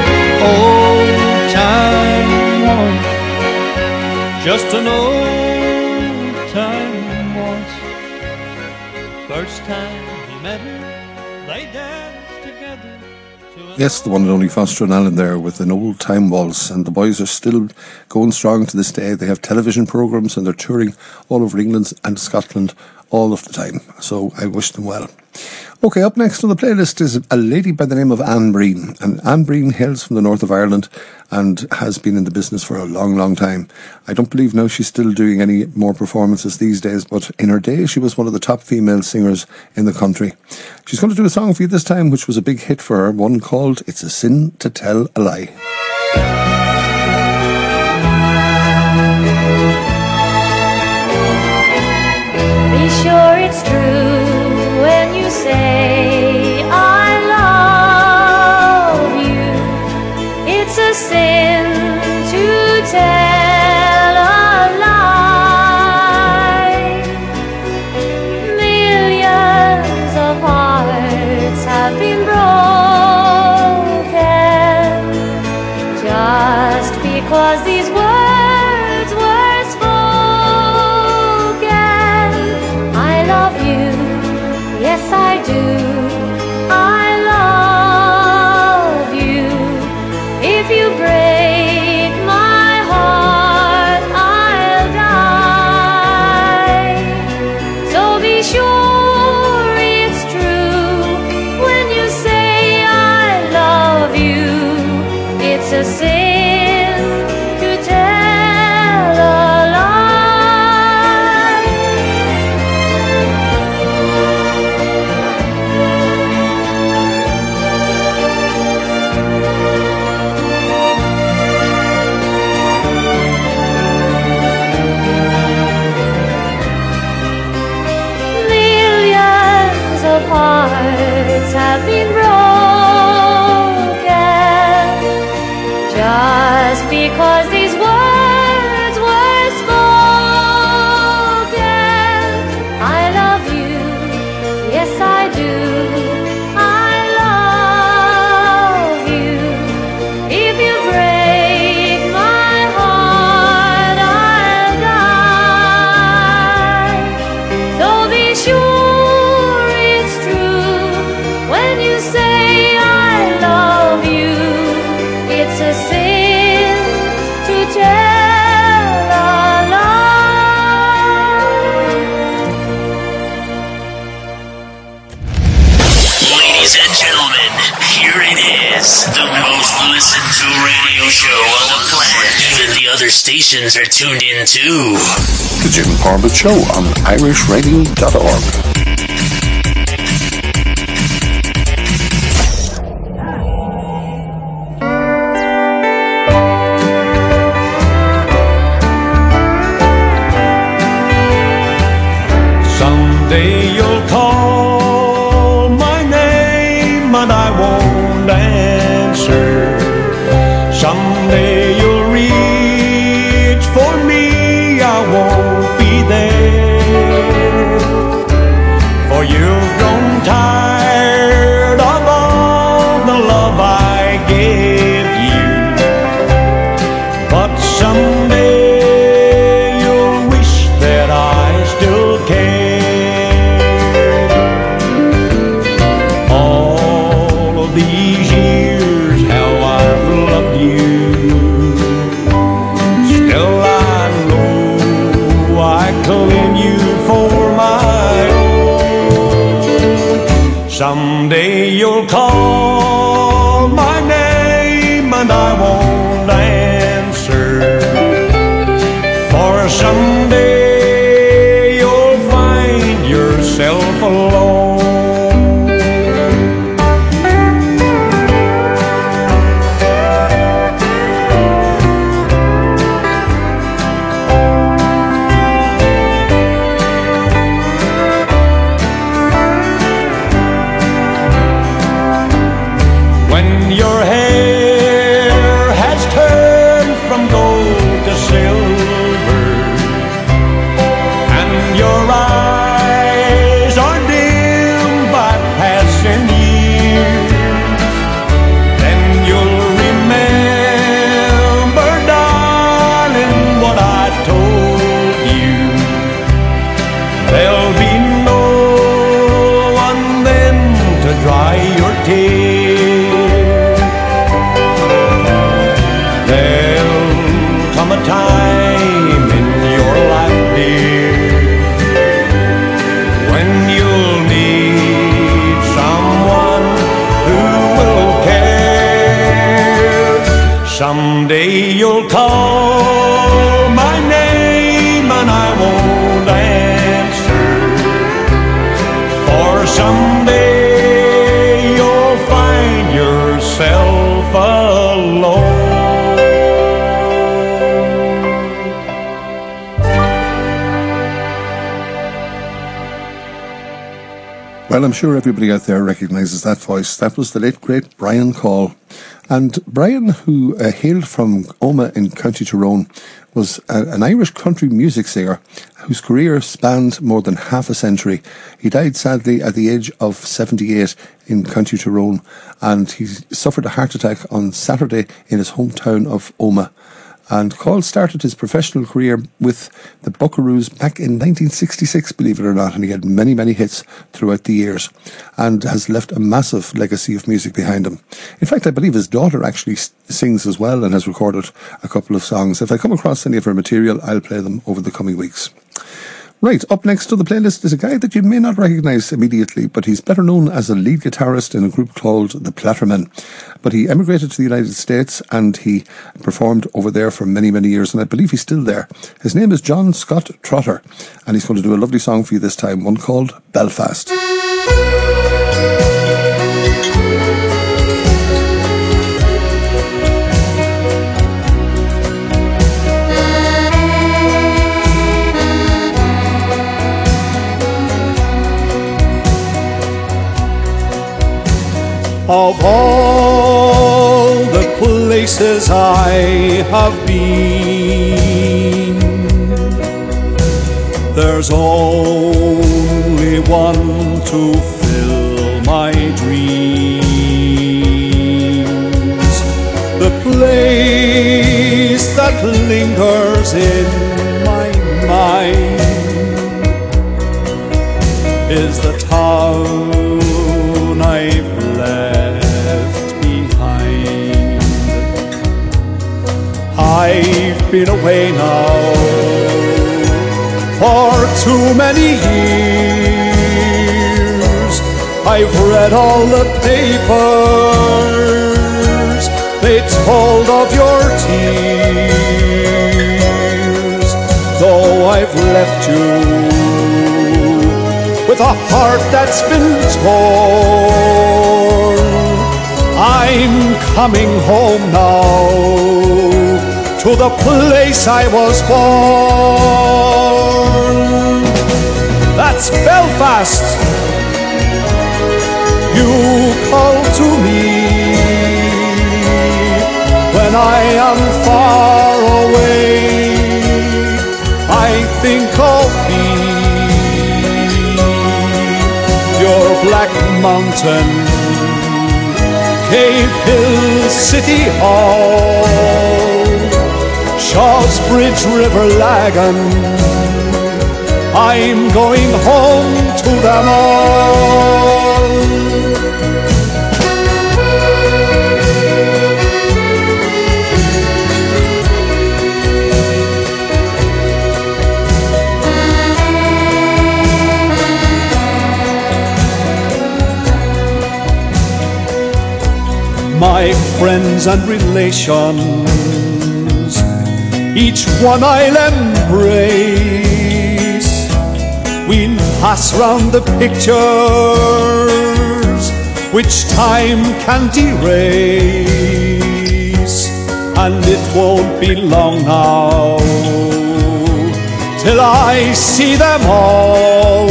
waltz, just an old time waltz. First time he met her, they danced together Yes, the one and only Foster and Allen there with an old time waltz, and the boys are still going strong to this day. They have television programmes and they're touring all over England and Scotland all of the time, so I wish them well. Okay, up next on the playlist is a lady by the name of Anne Breen, and Anne Breen hails from the north of Ireland and has been in the business for a long, long time. I don't believe now she's still doing any more performances these days, but in her day she was one of the top female singers in the country. She's going to do a song for you this time which was a big hit for her, one called It's a Sin to Tell a Lie. Be sure it's true when you say I love you. It's a sin to tell a lie. Millions of hearts have been broken just because these words were spoken. I love you, yes I do. I love you. If you break my heart, I'll die. So be sure it's true when you say I love you. It's a sin to tell a lie. Millions of hearts have been broken just because these words were spoken. I love you, yes I do. I love you. If you break my heart, I'll die. So be sure it's true when you say I love you. It's a sin to tell a lie. Ladies and gentlemen, here it is, the most listened to radio show on the planet. Even the other stations are tuned in too. The Jim Corbett Show on irishradio.org. Someday you'll call my name and I won't answer. Someday you'll reach for me, I won't be there. For you've grown tired of all the love I gave you. But someday you'll wish that I still cared. All of these years, how I've loved you. Still I know I claim you for my own. Someday you'll call my name and I won't answer. For someday you'll find yourself alone. When your hair has turned from gold to silver and your eyes are dim by passing years, then you'll remember, darling, what I told you. There'll be no one then to dry your tears. call my name and I won't answer, for someday you'll find yourself alone. Well, I'm sure everybody out there recognises that voice. That was the late, great Brian Call. And Brian, who hailed from Omagh in County Tyrone, was an Irish country music singer whose career spanned more than half a century. He died sadly at the age of 78 in County Tyrone, and he suffered a heart attack on Saturday in his hometown of Omagh. And Call started his professional career with the Buckaroos back in 1966, believe it or not, and he had many, many hits throughout the years and has left a massive legacy of music behind him. In fact, I believe his daughter actually sings as well and has recorded a couple of songs. If I come across any of her material, I'll play them over the coming weeks. Right, up next to the playlist is a guy that you may not recognise immediately, but he's better known as a lead guitarist in a group called the Plattermen. But he emigrated to the United States and he performed over there for many, many years, and I believe he's still there. His name is John Scott Trotter, and he's going to do a lovely song for you this time, one called Belfast. Of all the places I have been, there's only one to fill my dreams. The place that lingers in my mind is the town I've left behind. I've been away now for too many years. I've read all the papers, they told of your tears. Though I've left you with a heart that's been torn, I'm coming home now to the place I was born. That's Belfast. You call to me when I am far away. I think of thee, your Black Mountain, Cave Hill, City Hall, Shaw's Bridge, River Lagan. I'm going home to them all. My friends and relations, each one I'll embrace. We'll pass round the pictures which time can't erase, and it won't be long now till I see them all.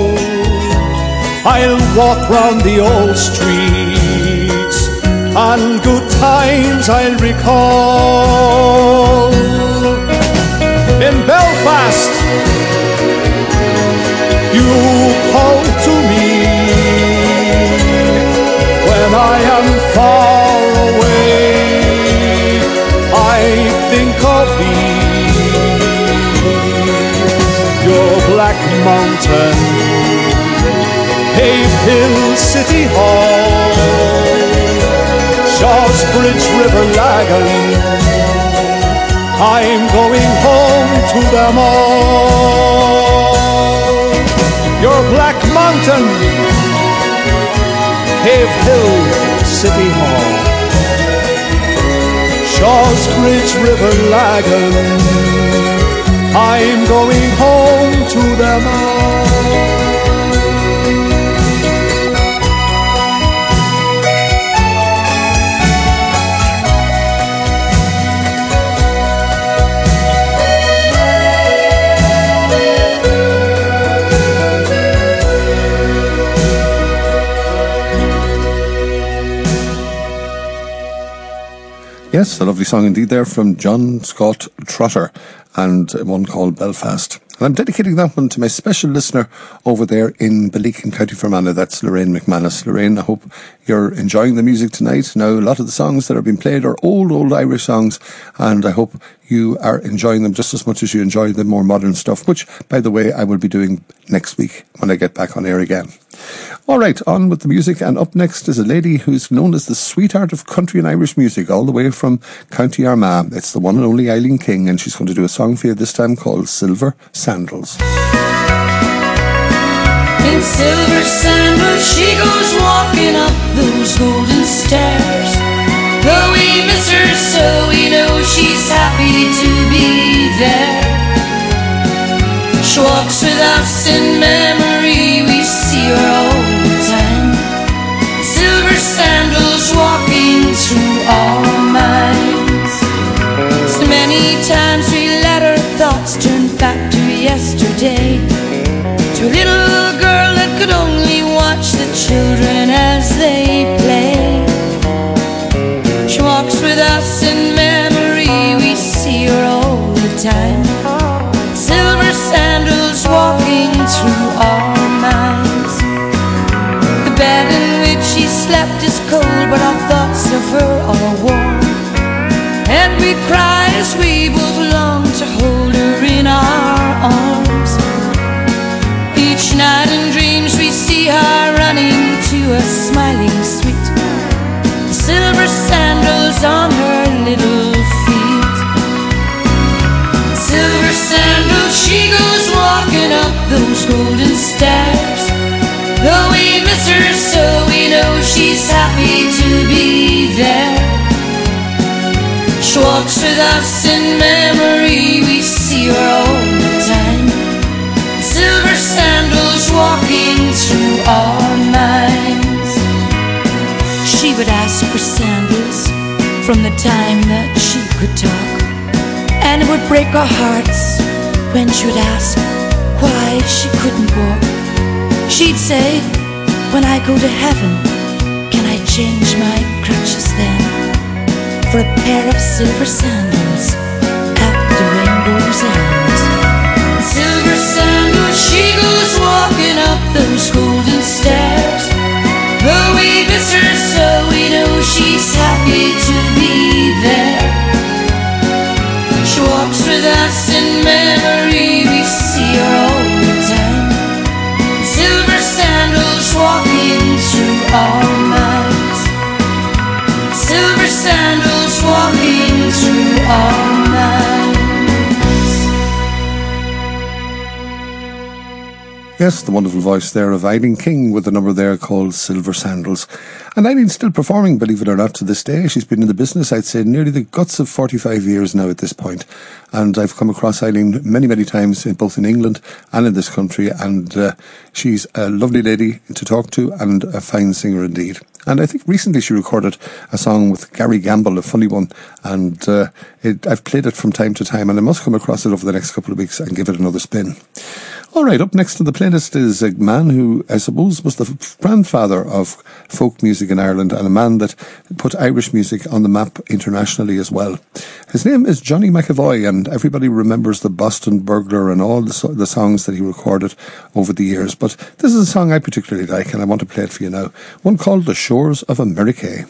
I'll walk round the old streets and good times I'll recall. In Belfast, you call to me when I am far away. I think of thee, your Black Mountain, Cave Hill, City Hall, Shaw's Bridge, River Lagan. I'm going home to them all. Your Black Mountain, Cave Hill, City Hall, Salisbury's River Lagan. I'm going home to them all. Yes, a lovely song indeed there from John Scott Trotter, and one called Belfast. And I'm dedicating that one to my special listener over there in Balleakin, County Fermanagh. That's Lorraine McManus. Lorraine, I hope you're enjoying the music tonight. Now, a lot of the songs that are being played are old Irish songs, and I hope you are enjoying them just as much as you enjoy the more modern stuff, which, by the way, I will be doing next week when I get back on air again. All right, on with the music, and up next is a lady who's known as the sweetheart of country and Irish music, all the way from County Armagh. It's the one and only Eileen King, and she's going to do a song for you this time called Silver Sandals. In silver sandals she goes walking up those golden stairs. Though we miss her so, we know she's happy to be there. She walks with us in memory, we see her all the time. Silver sandals walking through our minds. So many times we let our thoughts turn back to yesterday, to a little girl that could only watch the children as they play. She walks with us in memory, we see her all the time. Silver sandals walking through our minds. The bed in which she slept is cold, but our thoughts of her are warm. And we cry as we both long to hold her in our arms. Each night in dreams we see her running to a smiling sweet, the silver sandals on her little feet. Silver sandals she goes walking up those golden stairs. Though we miss her so, we know she's happy to be there. She walks with us in memory, we see her all the time. Silver sandals walking through our minds. She would ask for sandals from the time that she could talk, and it would break our hearts when she would ask why she couldn't walk. She'd say, when I go to heaven, can I change my crutches then for a pair of silver sandals at the rainbow's end? Silver sandals she goes walking up those golden stairs. Though we miss her so, we know she's happy to be there. She walks with us in memory, we see her all the time. Silver sandals walking through our minds. Silver sandals walking through our minds. Yes, the wonderful voice there of Eileen King with a number there called Silver Sandals. And Eileen's still performing, believe it or not, to this day. She's been in the business, I'd say, nearly the guts of 45 years now at this point. And I've come across Eileen many, many times, both in England and in this country. And she's a lovely lady to talk to and a fine singer indeed. And I think recently she recorded a song with Gary Gamble, a funny one. And I've played it from time to time, and I must come across it over the next couple of weeks and give it another spin. All right, up next to the playlist is a man who, I suppose, was the grandfather of folk music in Ireland, and a man that put Irish music on the map internationally as well. His name is Johnny McAvoy, and everybody remembers the Boston Burglar and all the songs that he recorded over the years. But this is a song I particularly like, and I want to play it for you now. One called The Shores of America.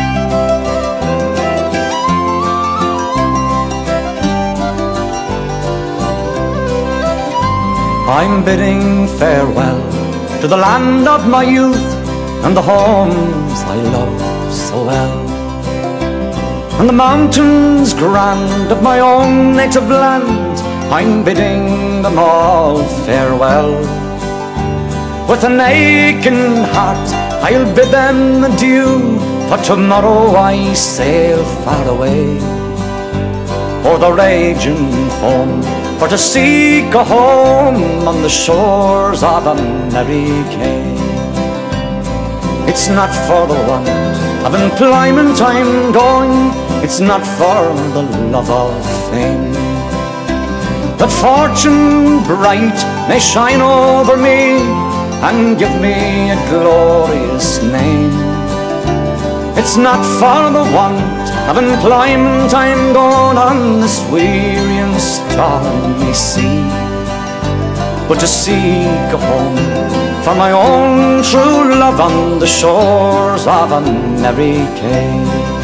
I'm bidding farewell to the land of my youth and the homes I love so well, and the mountains grand of my own native land. I'm bidding them all farewell. With an aching heart I'll bid them adieu, for tomorrow I sail far away. o'er the raging foam, for to seek a home on the shores of a merry Cay. It's not for the want of employment I'm going, it's not for the love of fame, that fortune bright may shine over me and give me a glorious name. It's not for the want of employment I'm going on this weary and stormy sea, but to seek a home for my own true love on the shores of a merry Cay.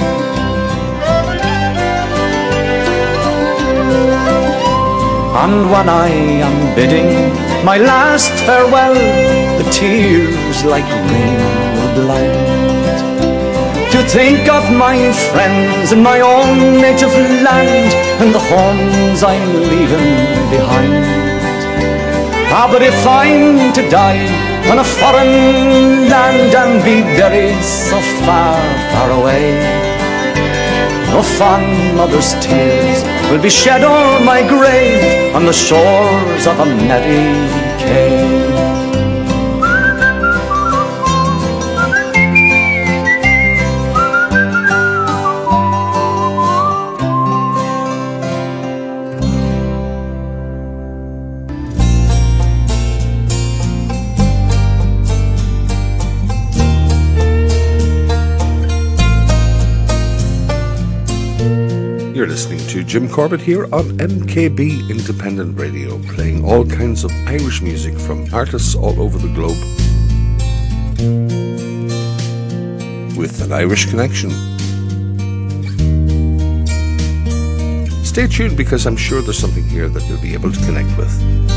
And when I am bidding my last farewell, the tears like rain will blind, to think of my friends in my own native land and the homes I'm leaving behind. Ah, but if I'm to die on a foreign land and be buried so far, far away, no fond mother's tears will be shed o'er my grave on the shores of a merry Cay. You're listening to Jim Corbett here on MKB Independent Radio, playing all kinds of Irish music from artists all over the globe with an Irish connection. Stay tuned, because I'm sure there's something here that you'll be able to connect with.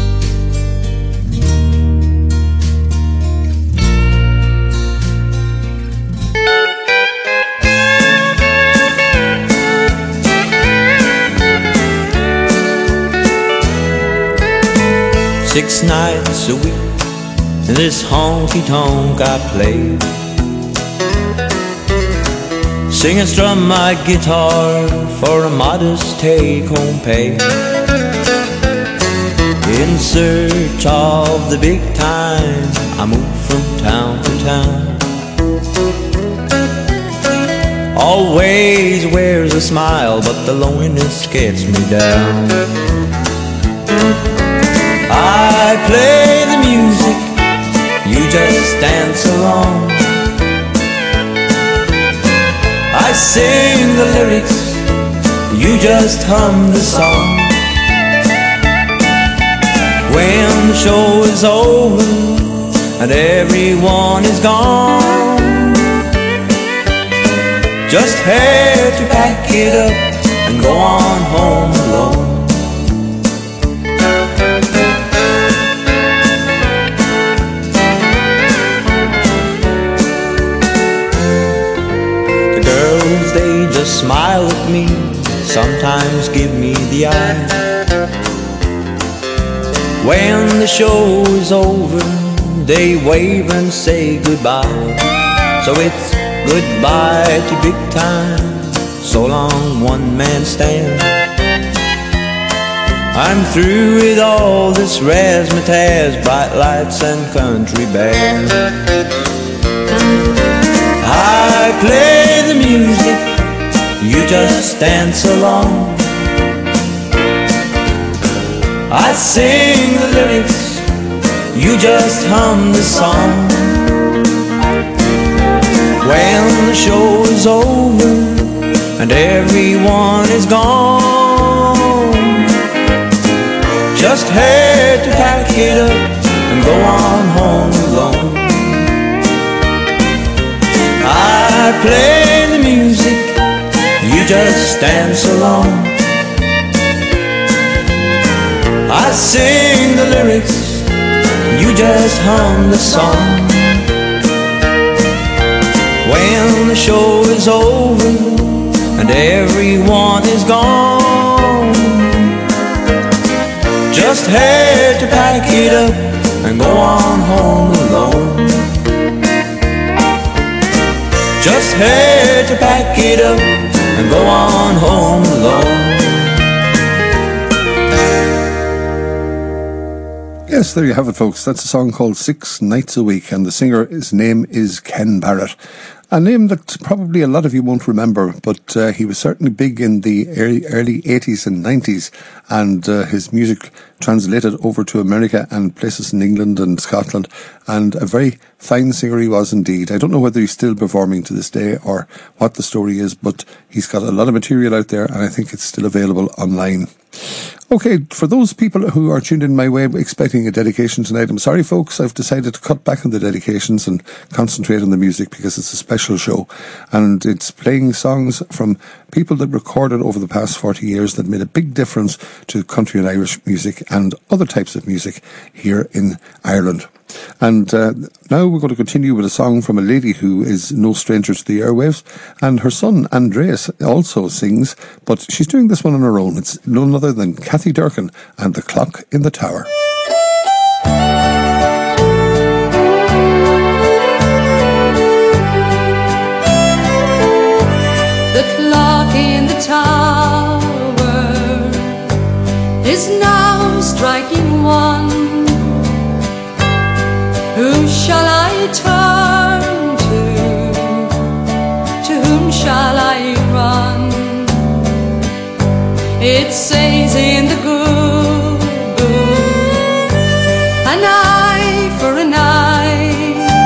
Six nights a week in this honky-tonk I play, sing and strum my guitar for a modest take-home pay, in search of the big time I move from town to town. Always wears a smile, but the loneliness gets me down. I play the music, you just dance along. I sing the lyrics, you just hum the song. When the show is over and everyone is gone, just had to pack it up and go on home alone. They just smile at me, sometimes give me the eye. When the show is over, they wave and say goodbye. So it's goodbye to big time, so long one man stand. I'm through with all this razzmatazz, bright lights and country band. I play the music, you just dance along. I sing the lyrics, you just hum the song. When the show is over and everyone is gone, just had to pack it up and go on home alone. I play the music, you just dance along. I sing the lyrics, you just hum the song. When the show is over and everyone is gone, just had to pack it up and go on home alone. Just had to pack it up and go on home alone. Yes, there you have it, folks. That's a song called 6 Nights a Week, and the singer, his name is Ken Barrett. A name that probably a lot of you won't remember, but he was certainly big in the early 80s and 90s, and his music translated over to America and places in England and Scotland, and a very fine singer he was indeed. I don't know whether he's still performing to this day or what the story is, but he's got a lot of material out there, and I think it's still available online. Okay, for those people who are tuned in my way expecting a dedication tonight, I'm sorry folks, I've decided to cut back on the dedications and concentrate on the music because it's a special show, and it's playing songs from people that recorded over the past 40 years that made a big difference to country and Irish music and other types of music here in Ireland. And now we're going to continue with a song from a lady who is no stranger to the airwaves, and her son Andreas also sings, but she's doing this one on her own. It's none other than Kathy Durkin and The Clock in the Tower. The clock in the tower is now striking one. Who shall I turn to whom shall I run? It says in the good book, an eye for an eye.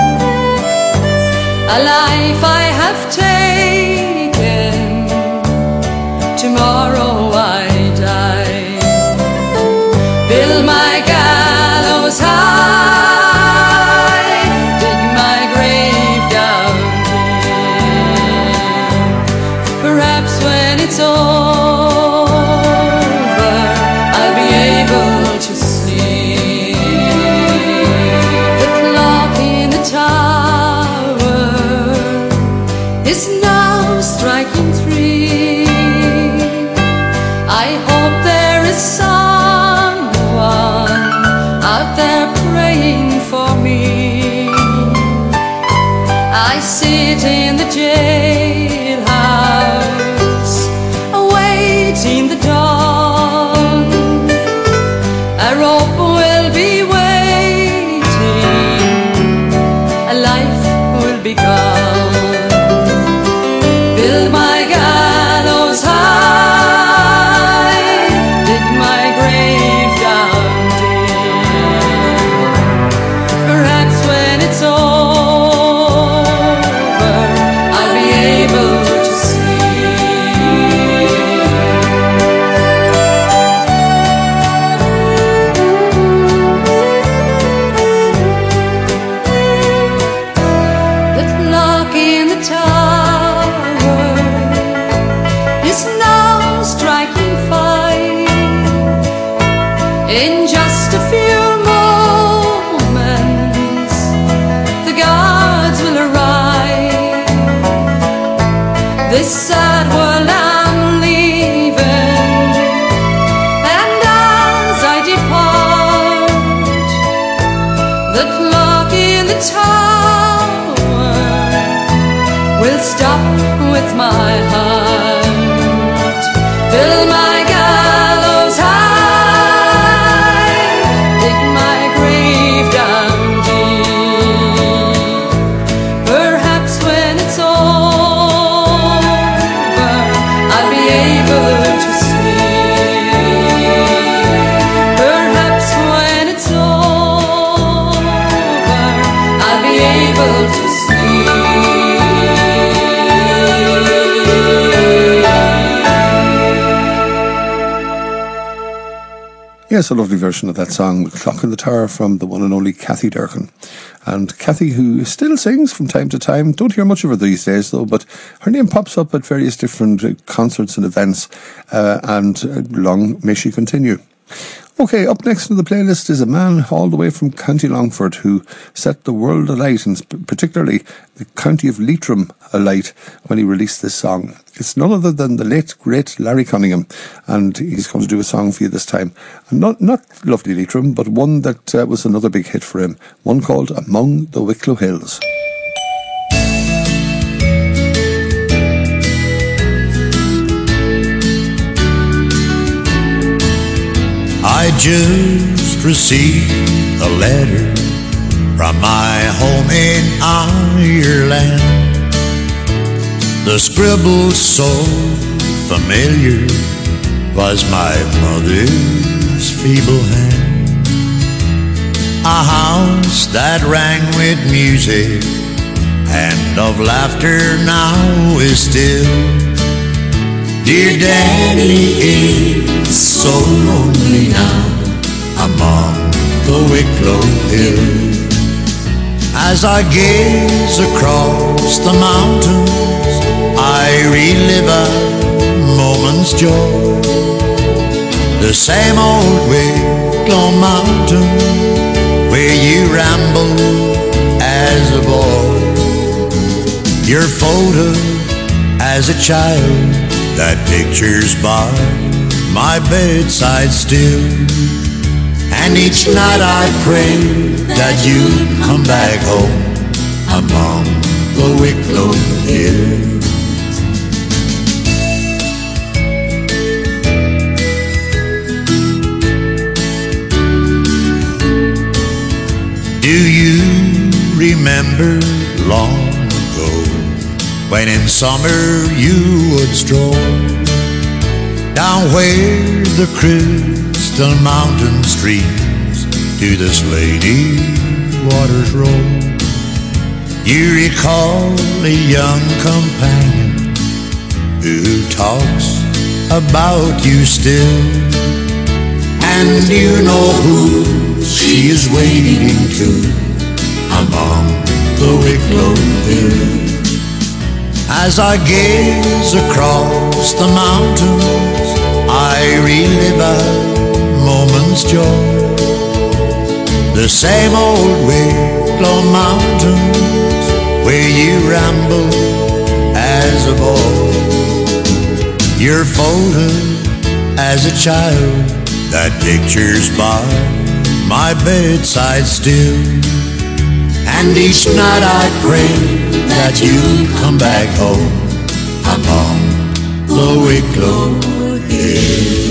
A life I have taken, tomorrow I die. Build my gallows high, it's over, I'll be able to see the clock in the tower is now striking 3. I hope there is someone out there praying for me. I sit in the jailhouse in the dawn. A rope will be waiting, a life will be gone. Build my gallows high, dig my grave down deep. Perhaps when it's over, I'll be able to in just a few moments, the guards will arrive. This sad world I'm leaving, and as I depart, the clock in the tower will stop with my heart. Fill my gallows high, Yes, a lovely version of that song, The Clock in the Tower, from the one and only Kathy Durkin. And Kathy, who still sings from time to time, don't hear much of her these days though, but her name pops up at various different concerts and events, and long may she continue. Okay, up next on the playlist is a man all the way from County Longford who set the world alight, and particularly the county of Leitrim alight when he released this song. It's none other than the late, great Larry Cunningham, and he's going to do a song for you this time. And not Lovely Leitrim, but one that was another big hit for him, one called Among the Wicklow Hills. I just received a letter from my home in Ireland. The scribble so familiar was my mother's feeble hand. A house that rang with music and of laughter now is still. Dear Daddy is so lonely now among the Wicklow Hills. As I gaze across the mountains, I relive a moment's joy. The same old Wicklow mountain where you rambled as a boy. Your photo as a child that pictures by my bedside still. And each night I pray that you'd come back home among the Wicklow Hills. Do you remember long ago when in summer you would stroll down where the crystal mountain streams to this lady waters roll? You recall a young companion who talks about you still, and you know who she is waiting to among the Wicklow Hills. As I gaze across the mountains, I relive a moment's joy. The same old Wicklow mountains where you rambled as a boy. Your photo as a child that pictures by my bedside still. And each night I pray that you'd come back home among the Wicklow Hills.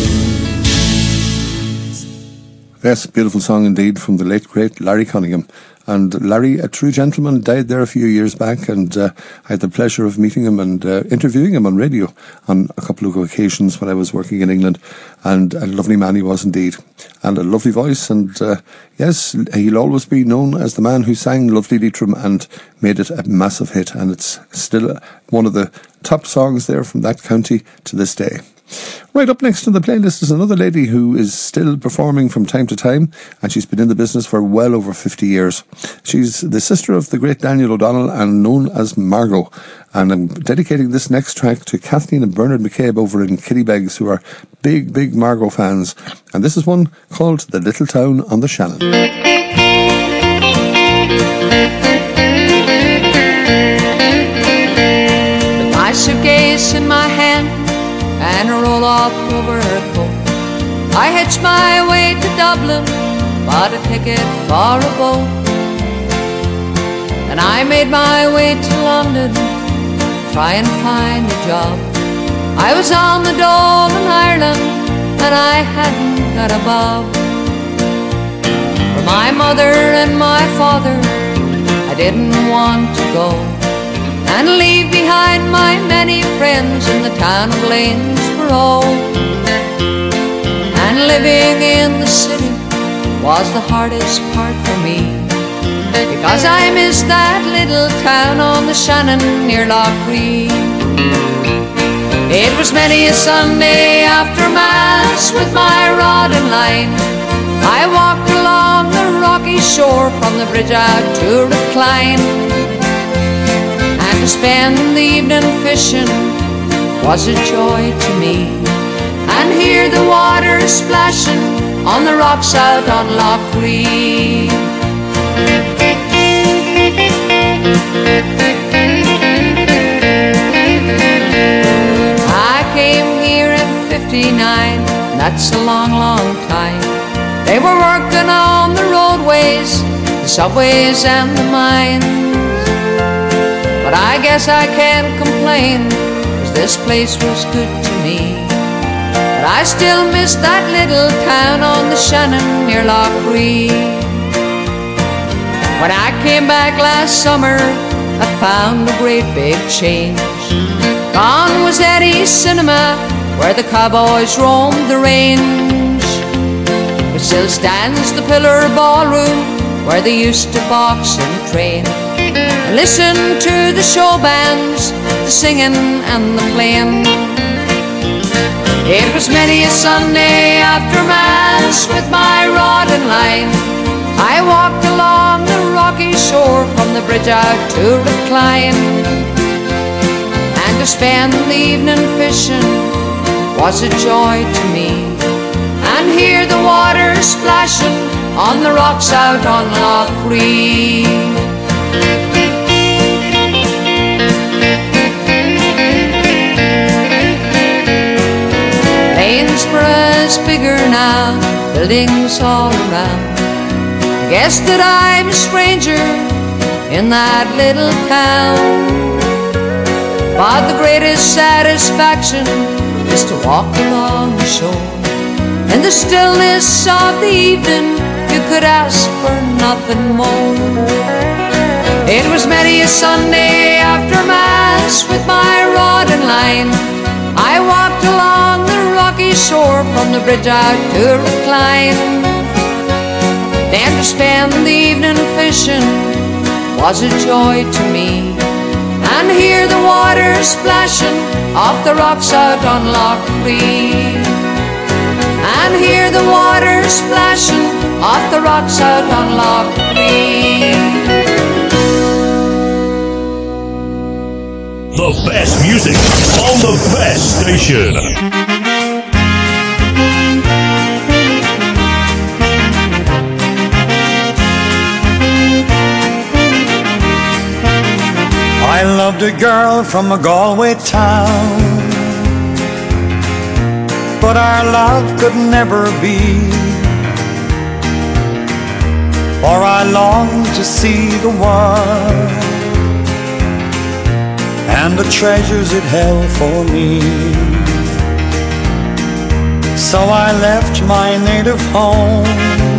Yes, beautiful song indeed from the late great Larry Cunningham. And Larry, a true gentleman, died there a few years back, and I had the pleasure of meeting him and interviewing him on radio on a couple of occasions when I was working in England. And a lovely man he was indeed, and a lovely voice. And yes, he'll always be known as the man who sang Lovely Leitrim and made it a massive hit. And it's still one of the top songs there from that county to this day. Right up next on the playlist is another lady who is still performing from time to time, and she's been in the business for well over 50 years. She's the sister of the great Daniel O'Donnell and known as Margot. And I'm dedicating this next track to Kathleen and Bernard McCabe over in Killybegs, who are big, big Margot fans. And this is one called The Little Town on the Shannon. With my suitcase in my hand and a roll-up over her coat, I hitched my way to Dublin, bought a ticket for a boat, and I made my way to London, try and find a job. I was on the dole in Ireland, and I hadn't got a bob. For my mother and my father, I didn't want to go and leave behind my many friends in the town of Lanesborough. And living in the city was the hardest part for me, because I missed that little town on the Shannon near Loughrea. It was many a Sunday after Mass with my rod and line, I walked along the rocky shore from the bridge out to Recline. And to spend the evening fishing was a joy to me, and hear the water splashing on the rocks out on Loughrea. I came here in '59, that's a long, long time. They were working on the roadways, the subways and the mines. But I guess I can't complain, 'cause this place was good to me. But I still miss that little town on the Shannon near Loughrea. When I came back last summer, I found a great big change. Gone was Eddie's Cinema, where the cowboys roamed the range. But still stands the Pillar Ballroom, where they used to box and train. I listened to the show bands, the singing and the playing. It was many a Sunday after Mass with my rod and line. I walked along the rocky shore from the bridge out to Recline. And to spend the evening fishing was a joy to me. And hear the water splashing on the rocks out on Lough Cree. Lanesborough's bigger now, buildings all around. Guess that I'm a stranger in that little town. But the greatest satisfaction is to walk along the shore. In the stillness of the evening, you could ask for nothing more. It was many a Sunday after Mass with my rod and line. I walked along the rocky shore from the bridge out to Recline. Then to spend the evening fishing was a joy to me. And hear the water splashing off the rocks out on Lough Cree. And hear the water splashing off the rocks out on Lough Cree. The best music on the best station. I loved a girl from a Galway town, but our love could never be. For I longed to see the world and the treasures it held for me. So I left my native home,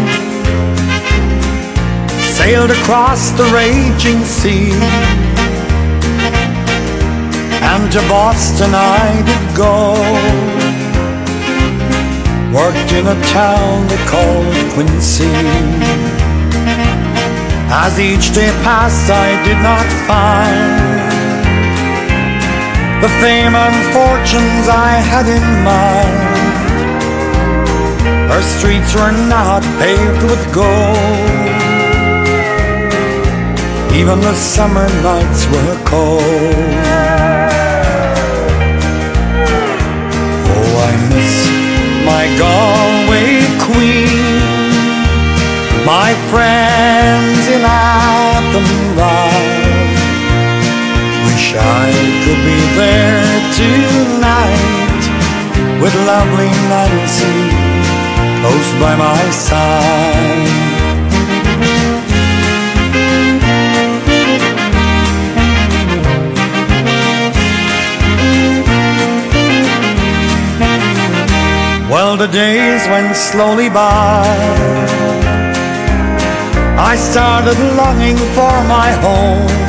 sailed across the raging sea, and to Boston I did go. Worked in a town they called Quincy. As each day passed I did not find the fame and fortunes I had in mind. Her streets were not paved with gold, even the summer nights were cold. Oh, I miss my Galway queen, my friends in Athenry. Wish I could be there tonight with lovely Nancy close by my side. Well, the days went slowly by. I started longing for my home.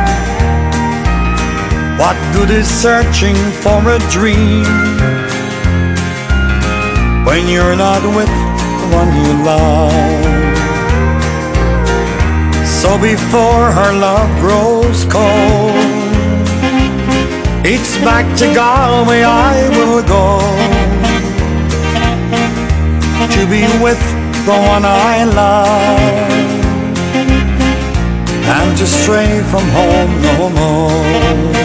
What good is searching for a dream when you're not with the one you love? So before her love grows cold, it's back to Galway I will go, to be with the one I love, and to stray from home no more.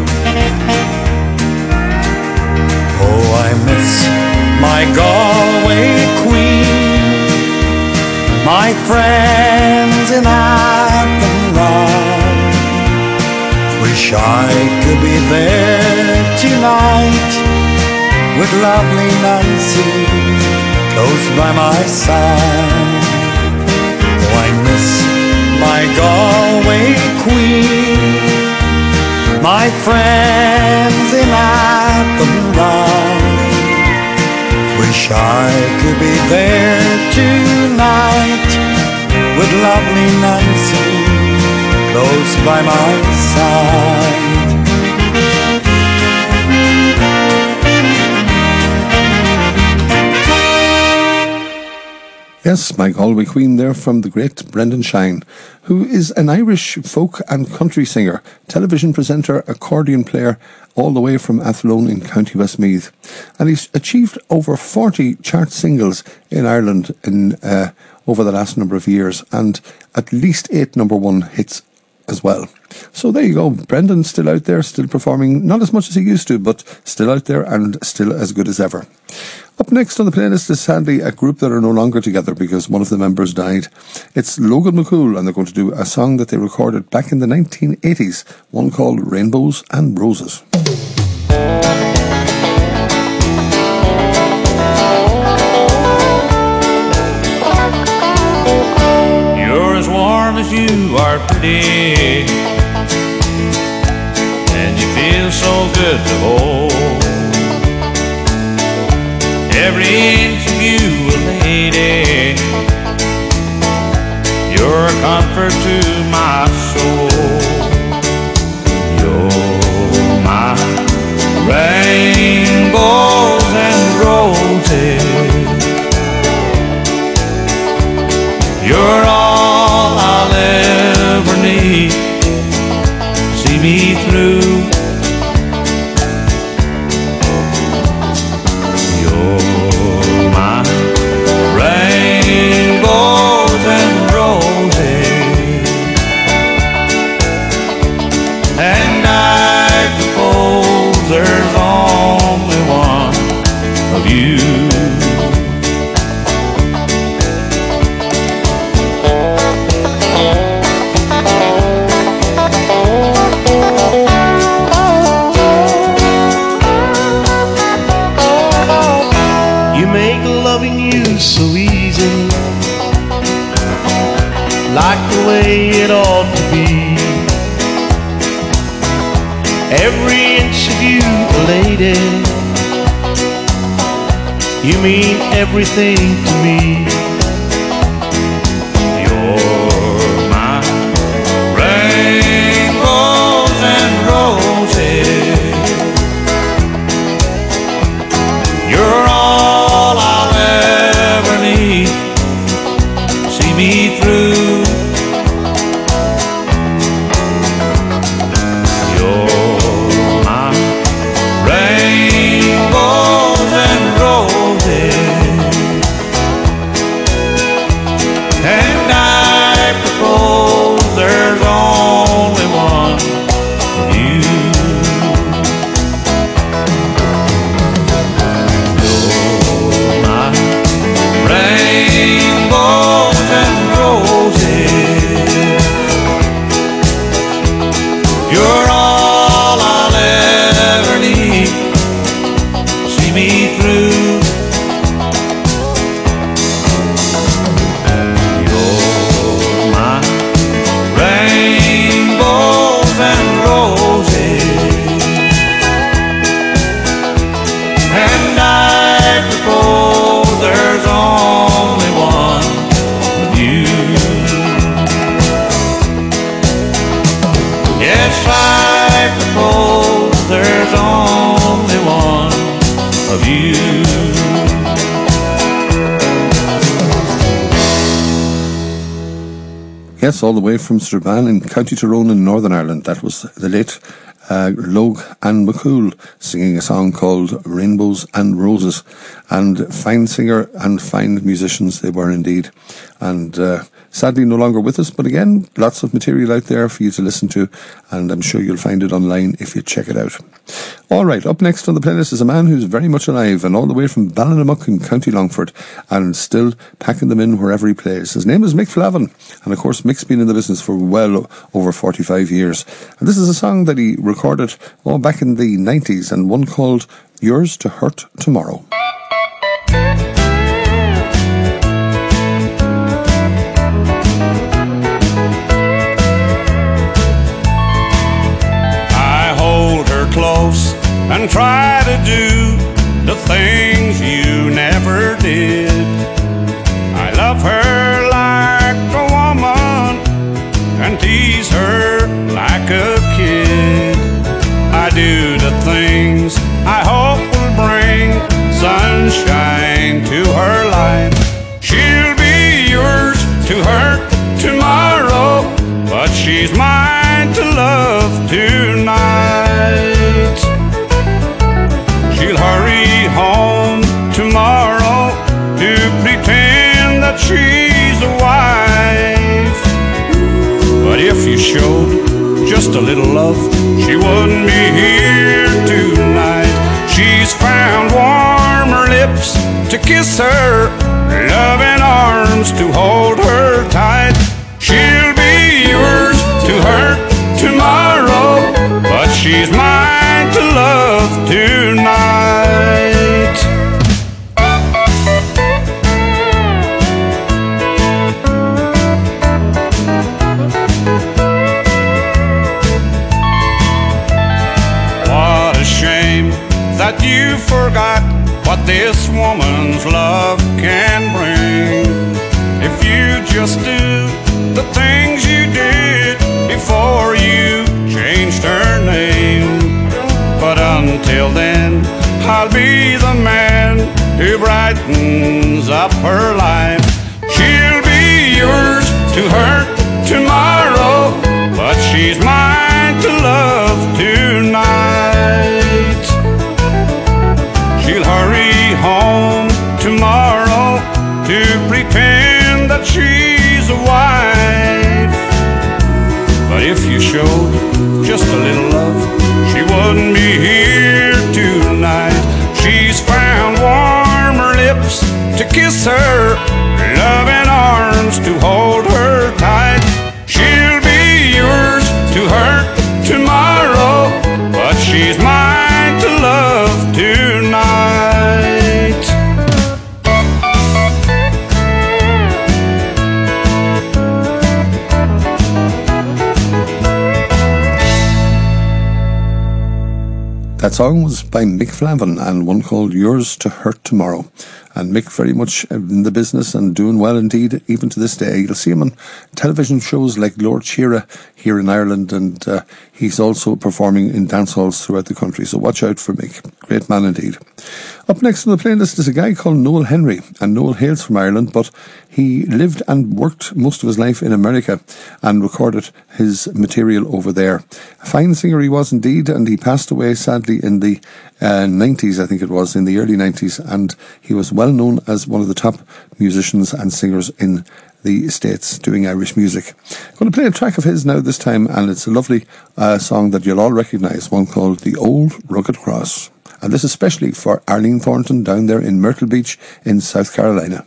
Oh, I miss my Galway queen, my friends in Athenry. Wish I could be there tonight with lovely Nancy close by my side. Oh, I miss my Galway queen, my friends in Athenry. wish I could be there tonight with lovely Nancy close by my side. Yes, my Galway Queen there from the great Brendan Shine, who is an Irish folk and country singer, television presenter, accordion player, all the way from Athlone in County Westmeath. And he's achieved over 40 chart singles in Ireland in over the last number of years, and at least 8 number one hits as well. So there you go, Brendan's still out there, still performing, not as much as he used to, but still out there and still as good as ever. Up next on the playlist is sadly a group that are no longer together because one of the members died. It's Logan McCool, and they're going to do a song that they recorded back in the 1980s, one called Rainbows and Roses. You're as warm as you are pretty, and you feel so good to hold. Every inch of you a lady, you're a comfort to my soul. You're my rainbows and roses. You're all I'll ever need. See me through. Like the way it ought to be. Every inch of you, lady, you mean everything to me. You're my rainbows and roses. You're all I'll ever need. See me through. Yes, all the way from Strabane in County Tyrone in Northern Ireland. That was the late Logue and McCool singing a song called Rainbows and Roses. And fine singer and fine musicians they were indeed. And sadly no longer with us, but again, lots of material out there for you to listen to, and I'm sure you'll find it online if you check it out. Alright, up next on the playlist is a man who's very much alive and all the way from Ballinamuck in County Longford, and still packing them in wherever he plays. His name is Mick Flavin, and of course Mick's been in the business for well over 45 years. And this is a song that he recorded back in the 90s, and one called Yours to Hurt Tomorrow. Close and try to do the things you never sunshine to her life. She'll be yours to hurt tomorrow, but she's mine to love tonight. She'll hurry home tomorrow to pretend that she's a wife. But if you showed just a little love, she wouldn't be here tonight. She's found warmer lips to kiss her, loving arms to hold her tight. She'll be yours to hurt tomorrow, but she's mine to love tonight. That you forgot what this woman's love can bring. If you just do the things you did before you changed her name. But until then, I'll be the man who brightens up her life. She'll be yours to hurt tomorrow, but she's mine to love tonight. She'll hurry home tomorrow to pretend that she's a wife. But if you showed just a little love, she wouldn't be here tonight. She's found warmer lips to kiss her, loving arms to hold her tight. She'll be yours to hurt tomorrow, but she's mine to love tonight. That song was by Mick Flavin and one called Yours to Hurt Tomorrow. And Mick very much in the business and doing well indeed, even to this day. You'll see him on television shows like Lord Shearer here in Ireland, and he's also performing in dance halls throughout the country. So watch out for Mick. Great man indeed. Up next on the playlist is a guy called Noel Henry, and Noel hails from Ireland, but he lived and worked most of his life in America and recorded his material over there. A fine singer he was indeed, and he passed away sadly in the 90s, I think it was, in the early 90s, and he was well known as one of the top musicians and singers in the States doing Irish music. I'm going to play a track of his now this time, and it's a lovely song that you'll all recognise, one called The Old Rugged Cross. And this is especially for Arlene Thornton down there in Myrtle Beach in South Carolina.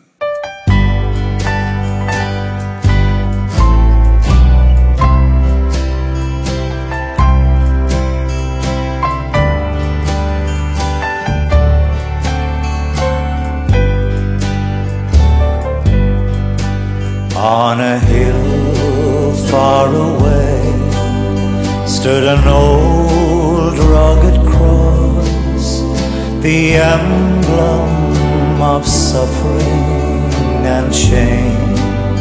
On a hill far away stood an old rugged cross, the emblem of suffering and shame.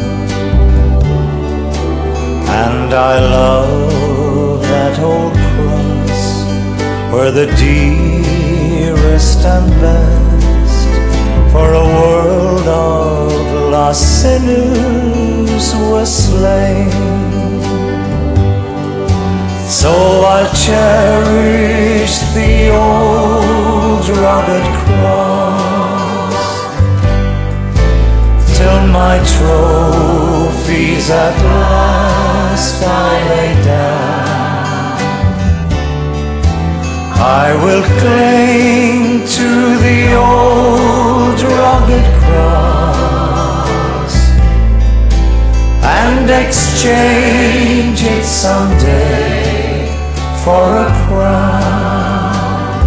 And I love that old cross, where the dearest and best for a world of lost sinners were slain. So I'll cherish the old rugged cross till my trophies at last I lay down. I will cling to the old rugged cross and exchange it someday for a crown.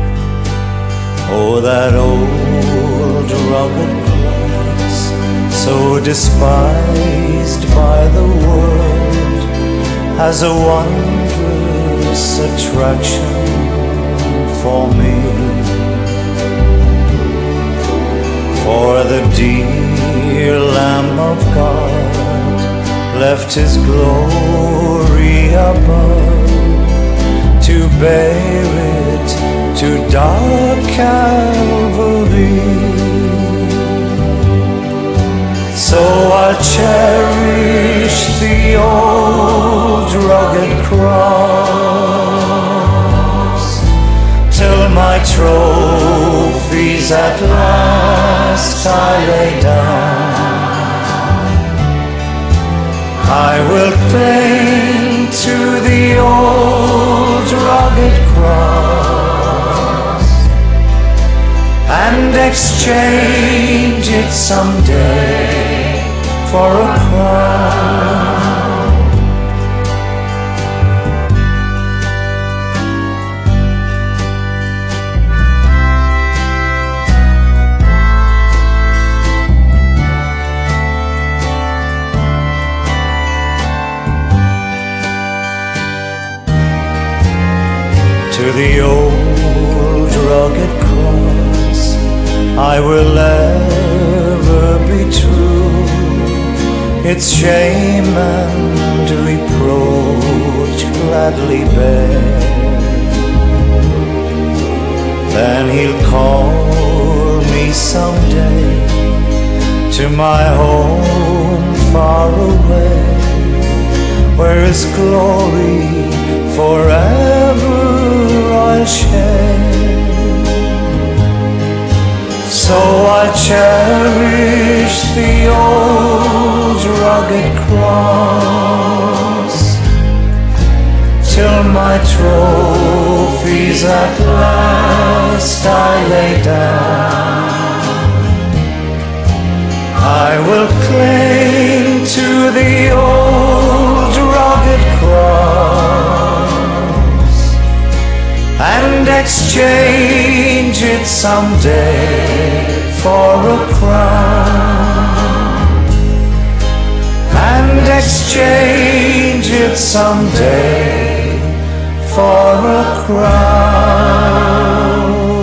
Oh, that old rugged cross, so despised by the world, has a wondrous attraction for me. For the dear Lamb of God left his glory above to bear it to dark Calvary. So I'll cherish the old rugged cross till my trophies at last I lay down. I will cling to the old rugged cross and exchange it someday for a crown. To the old rugged cross I will ever be true. Its shame and reproach gladly bear. Then he'll call me someday to my home far away, where his glory forever I'll share. So I'll cherish the old rugged cross till my trophies at last I lay down. I will cling to the old rugged cross and exchange it someday for a crown, and exchange it someday for a crown.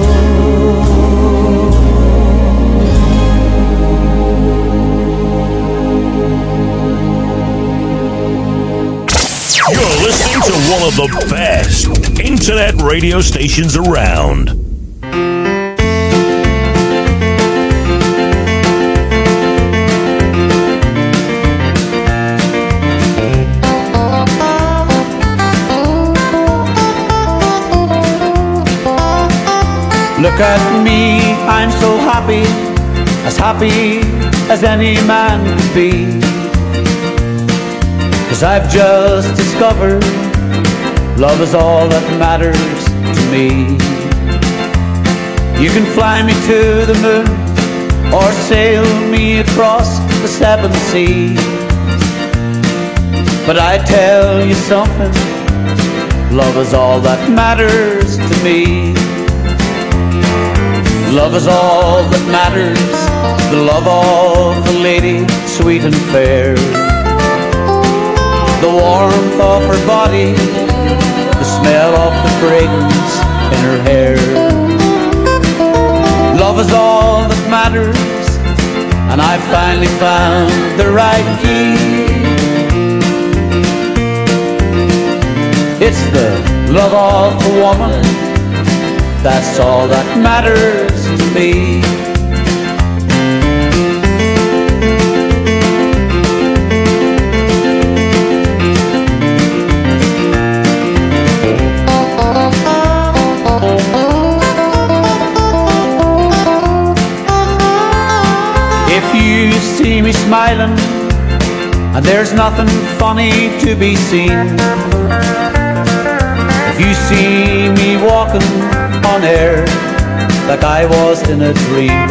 You're listening to one of the best internet radio stations around. Look at me, I'm so happy as any man could be. 'Cause I've just discovered love is all that matters to me. You can fly me to the moon or sail me across the 7 seas, but I tell you something, love is all that matters to me. Love is all that matters, the love of the lady sweet and fair, the warmth of her body, the smell of the fragrance in her hair. Love is all that matters, and I finally found the right key. It's the love of a woman, that's all that matters to me. If you see me smiling and there's nothing funny to be seen, if you see me walking on air like I was in a dream,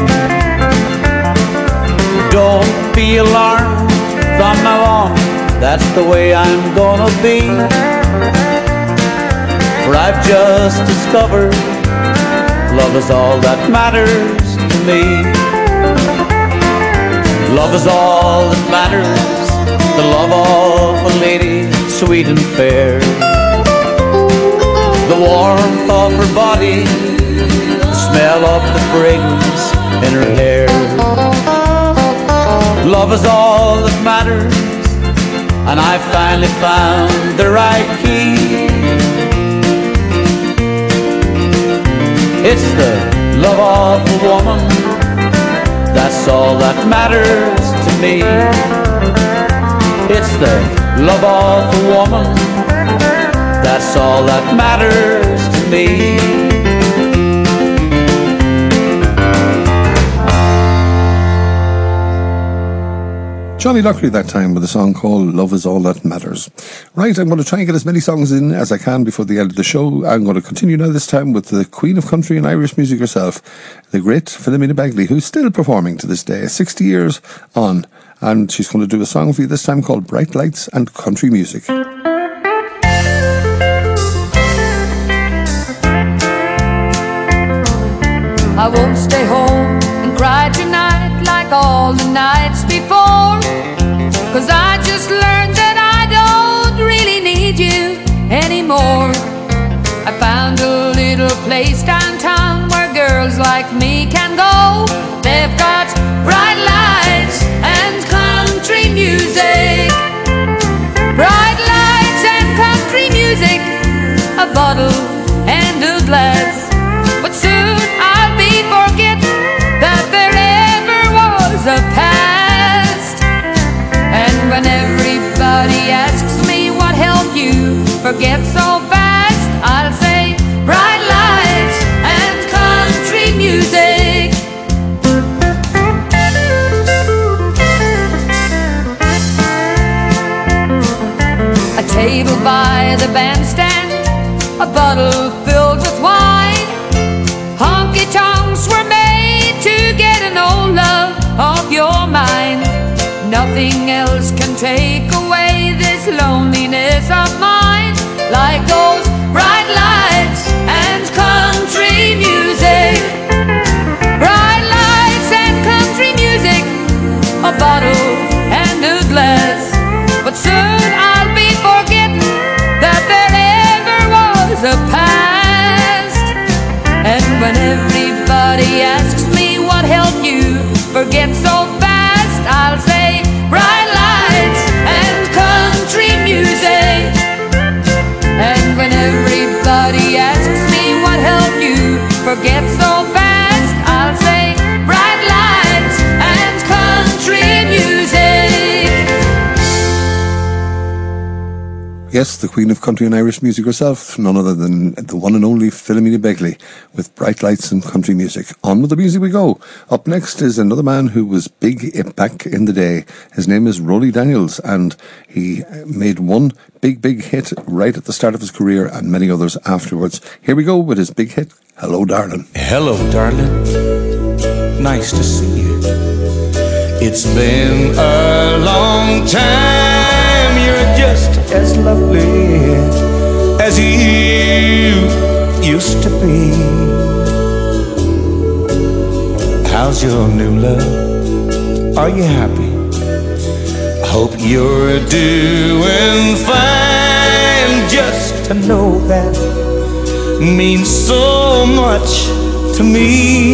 don't be alarmed, from now on that's the way I'm gonna be. For I've just discovered love is all that matters to me. Love is all that matters, the love of a lady sweet and fair, the warmth of her body, the smell of the fragrance in her hair. Love is all that matters, and I finally found the right key. It's the love of a woman, that's all that matters to me. It's the love of a woman, that's all that matters to me. Johnny Lockery that time with a song called Love Is All That Matters. Right, I'm going to try and get as many songs in as I can before the end of the show. I'm going to continue now this time with the Queen of Country and Irish music herself, the great Philomena Begley, who's still performing to this day, 60 years on. And she's going to do a song for you this time called Bright Lights and Country Music. I won't stay home and cry tonight like all the nights before, 'cause I just learned that I don't really need you anymore. I found a little place downtown where girls like me can go. They've got bright lights and country music. Bright lights and country music, a bottle and a glass. But soon I'll be forgetting that there ever was a past. And when everybody asks me what helped you forget so fast, I'll say bright lights and country music. A table by the bandstand, a bottle filled with wine. Honky-tonks were made to get an old love off your mind. Nothing else can take away this loneliness of mine like those bright lights and country music. Bright lights and country music, a bottle and a glass. But soon I'll be forgetting that there ever was a past. And when everybody asks me what helped you forget so fast, I'll say bright lights and country music. And when everybody asks me what helped you forget so fast, I'll say bright lights and country music. Yes, the Queen of Country and Irish music herself, none other than the one and only Philomena Begley with Bright Lights and Country Music. On with the music we go. Up next is another man who was big back in the day. His name is Rolly Daniels, and he made one big hit right at the start of his career and many others afterwards. Here we go with his big hit, Hello Darling. Hello darling, nice to see you. It's been a long time, you're just as lovely as you used to be. How's your new love? Are you happy? Hope you're doing fine. Just to know that means so much to me.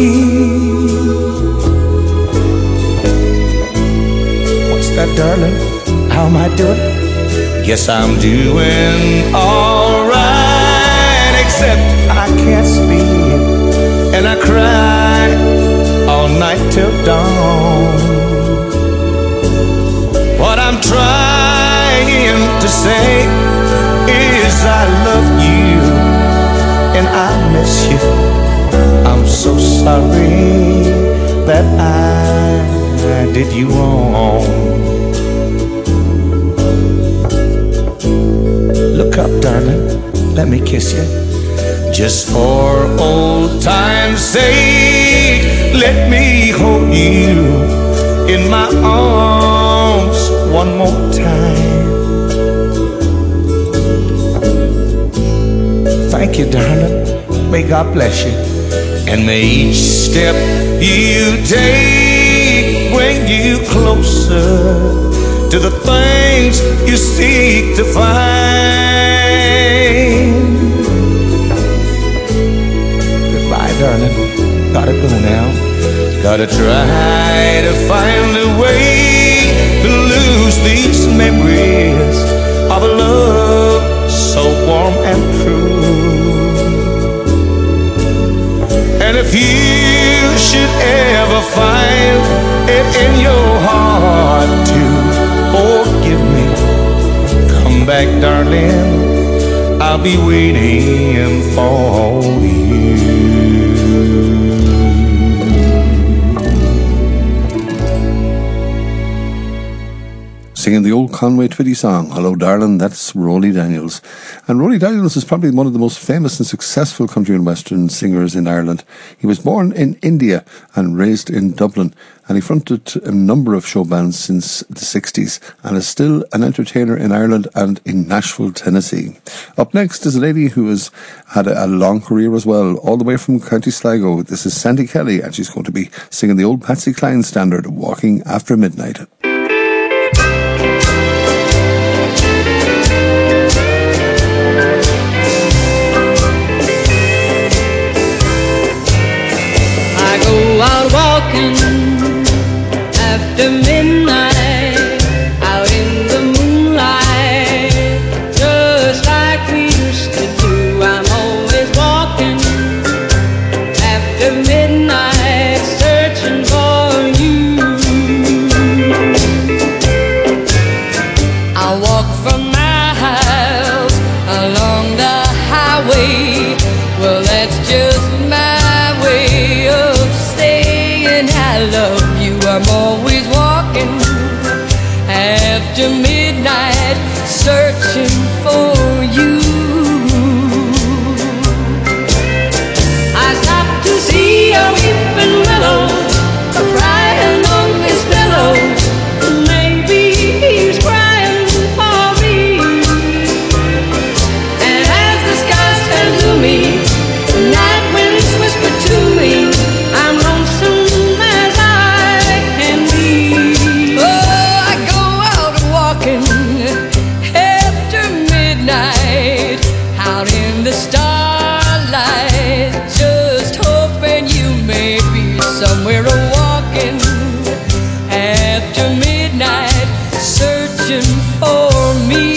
What's that, darling? How am I doing? Guess I'm doing alright, except I can't sleep and I cry all night till dawn. What I'm trying to say is I love you and I miss you. I'm so sorry that I did you wrong. Look up, darling, let me kiss you. Just for old time's sake, let me hold you in my arms one more time. Thank you, darling, may God bless you. And may each step you take bring you closer to the things you seek to find. Goodbye, darling, gotta go now. Gotta try to find a way to lose these memories of a love so warm and true. if you should ever find it in your heart to forgive me, come back, darling, I'll be waiting for you. Singing the old Conway Twitty song, Hello Darling, that's Rolly Daniels. And Rolly Daniels is probably one of the most famous and successful country and western singers in Ireland. He was born in India and raised in Dublin, and he fronted a number of show bands since the 60s and is still an entertainer in Ireland and in Nashville, Tennessee. Up next is a lady who has had a long career as well, all the way from County Sligo. This is Sandy Kelly, and she's going to be singing the old Patsy Cline standard, Walking After Midnight. Out walking after midnight, out in the moonlight, just like we used to do. I'm always walking after midnight, searching for you. I walk for miles along the highway. Well, that's just my way of I love you. I'm always walking after midnight, searching for you. I stopped to see a weeping willow crying on his pillow. Maybe he's crying for me. And as the skies turn gloomy, night winds whisper to me, I'm lonesome. Out in the starlight, just hoping you may be somewhere walking after midnight, searching for me.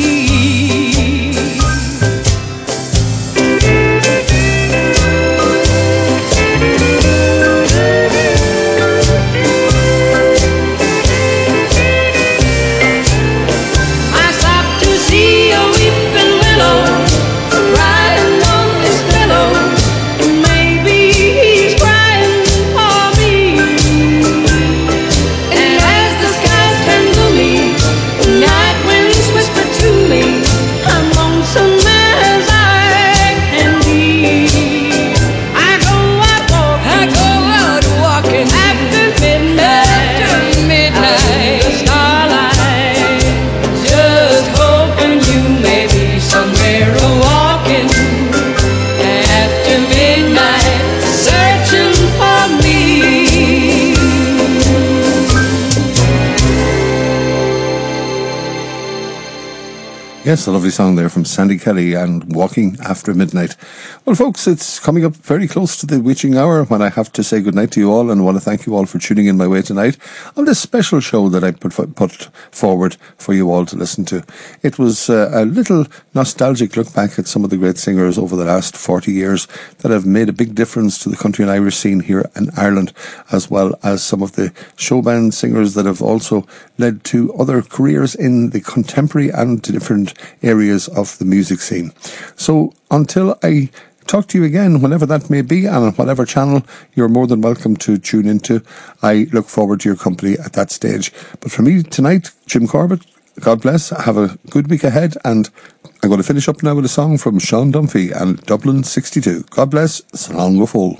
Yes, a lovely song there from Sandy Kelly and Walking After Midnight. Well, folks, it's coming up very close to the witching hour when I have to say goodnight to you all, and I want to thank you all for tuning in my way tonight on this special show that I put forward for you all to listen to. It was a little nostalgic look back at some of the great singers over the last 40 years that have made a big difference to the country and Irish scene here in Ireland, as well as some of the show band singers that have also led to other careers in the contemporary and different areas of the music scene. So until I talk to you again, whenever that may be, and on whatever channel you're more than welcome to tune into, I look forward to your company at that stage. But for me tonight, Jim Corbett, God bless, have a good week ahead, and I'm going to finish up now with a song from Sean Dunphy and Dublin 62. God bless, Slán go fóill.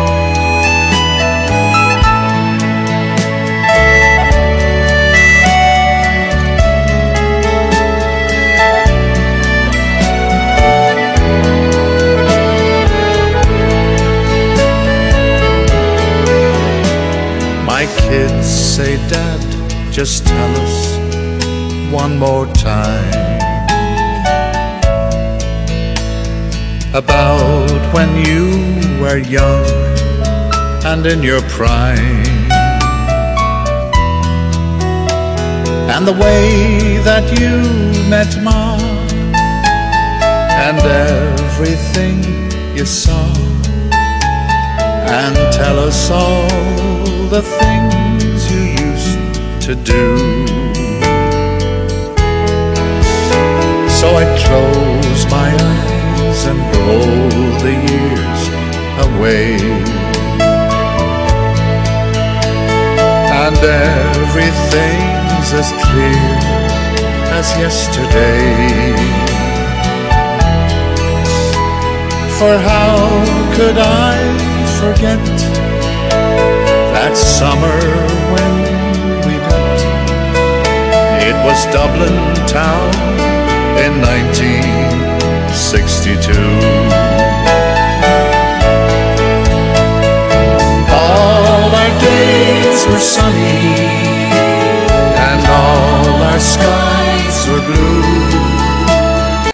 My kids say, Dad, just tell us one more time about when you were young and in your prime, and the way that you met Mom, and everything you saw, and tell us all the things you used to do. So I close my eyes and roll the years away, and everything's as clear as yesterday. For how could I forget that summer when we met? It was Dublin town in 1962. All our days were sunny and all our skies were blue.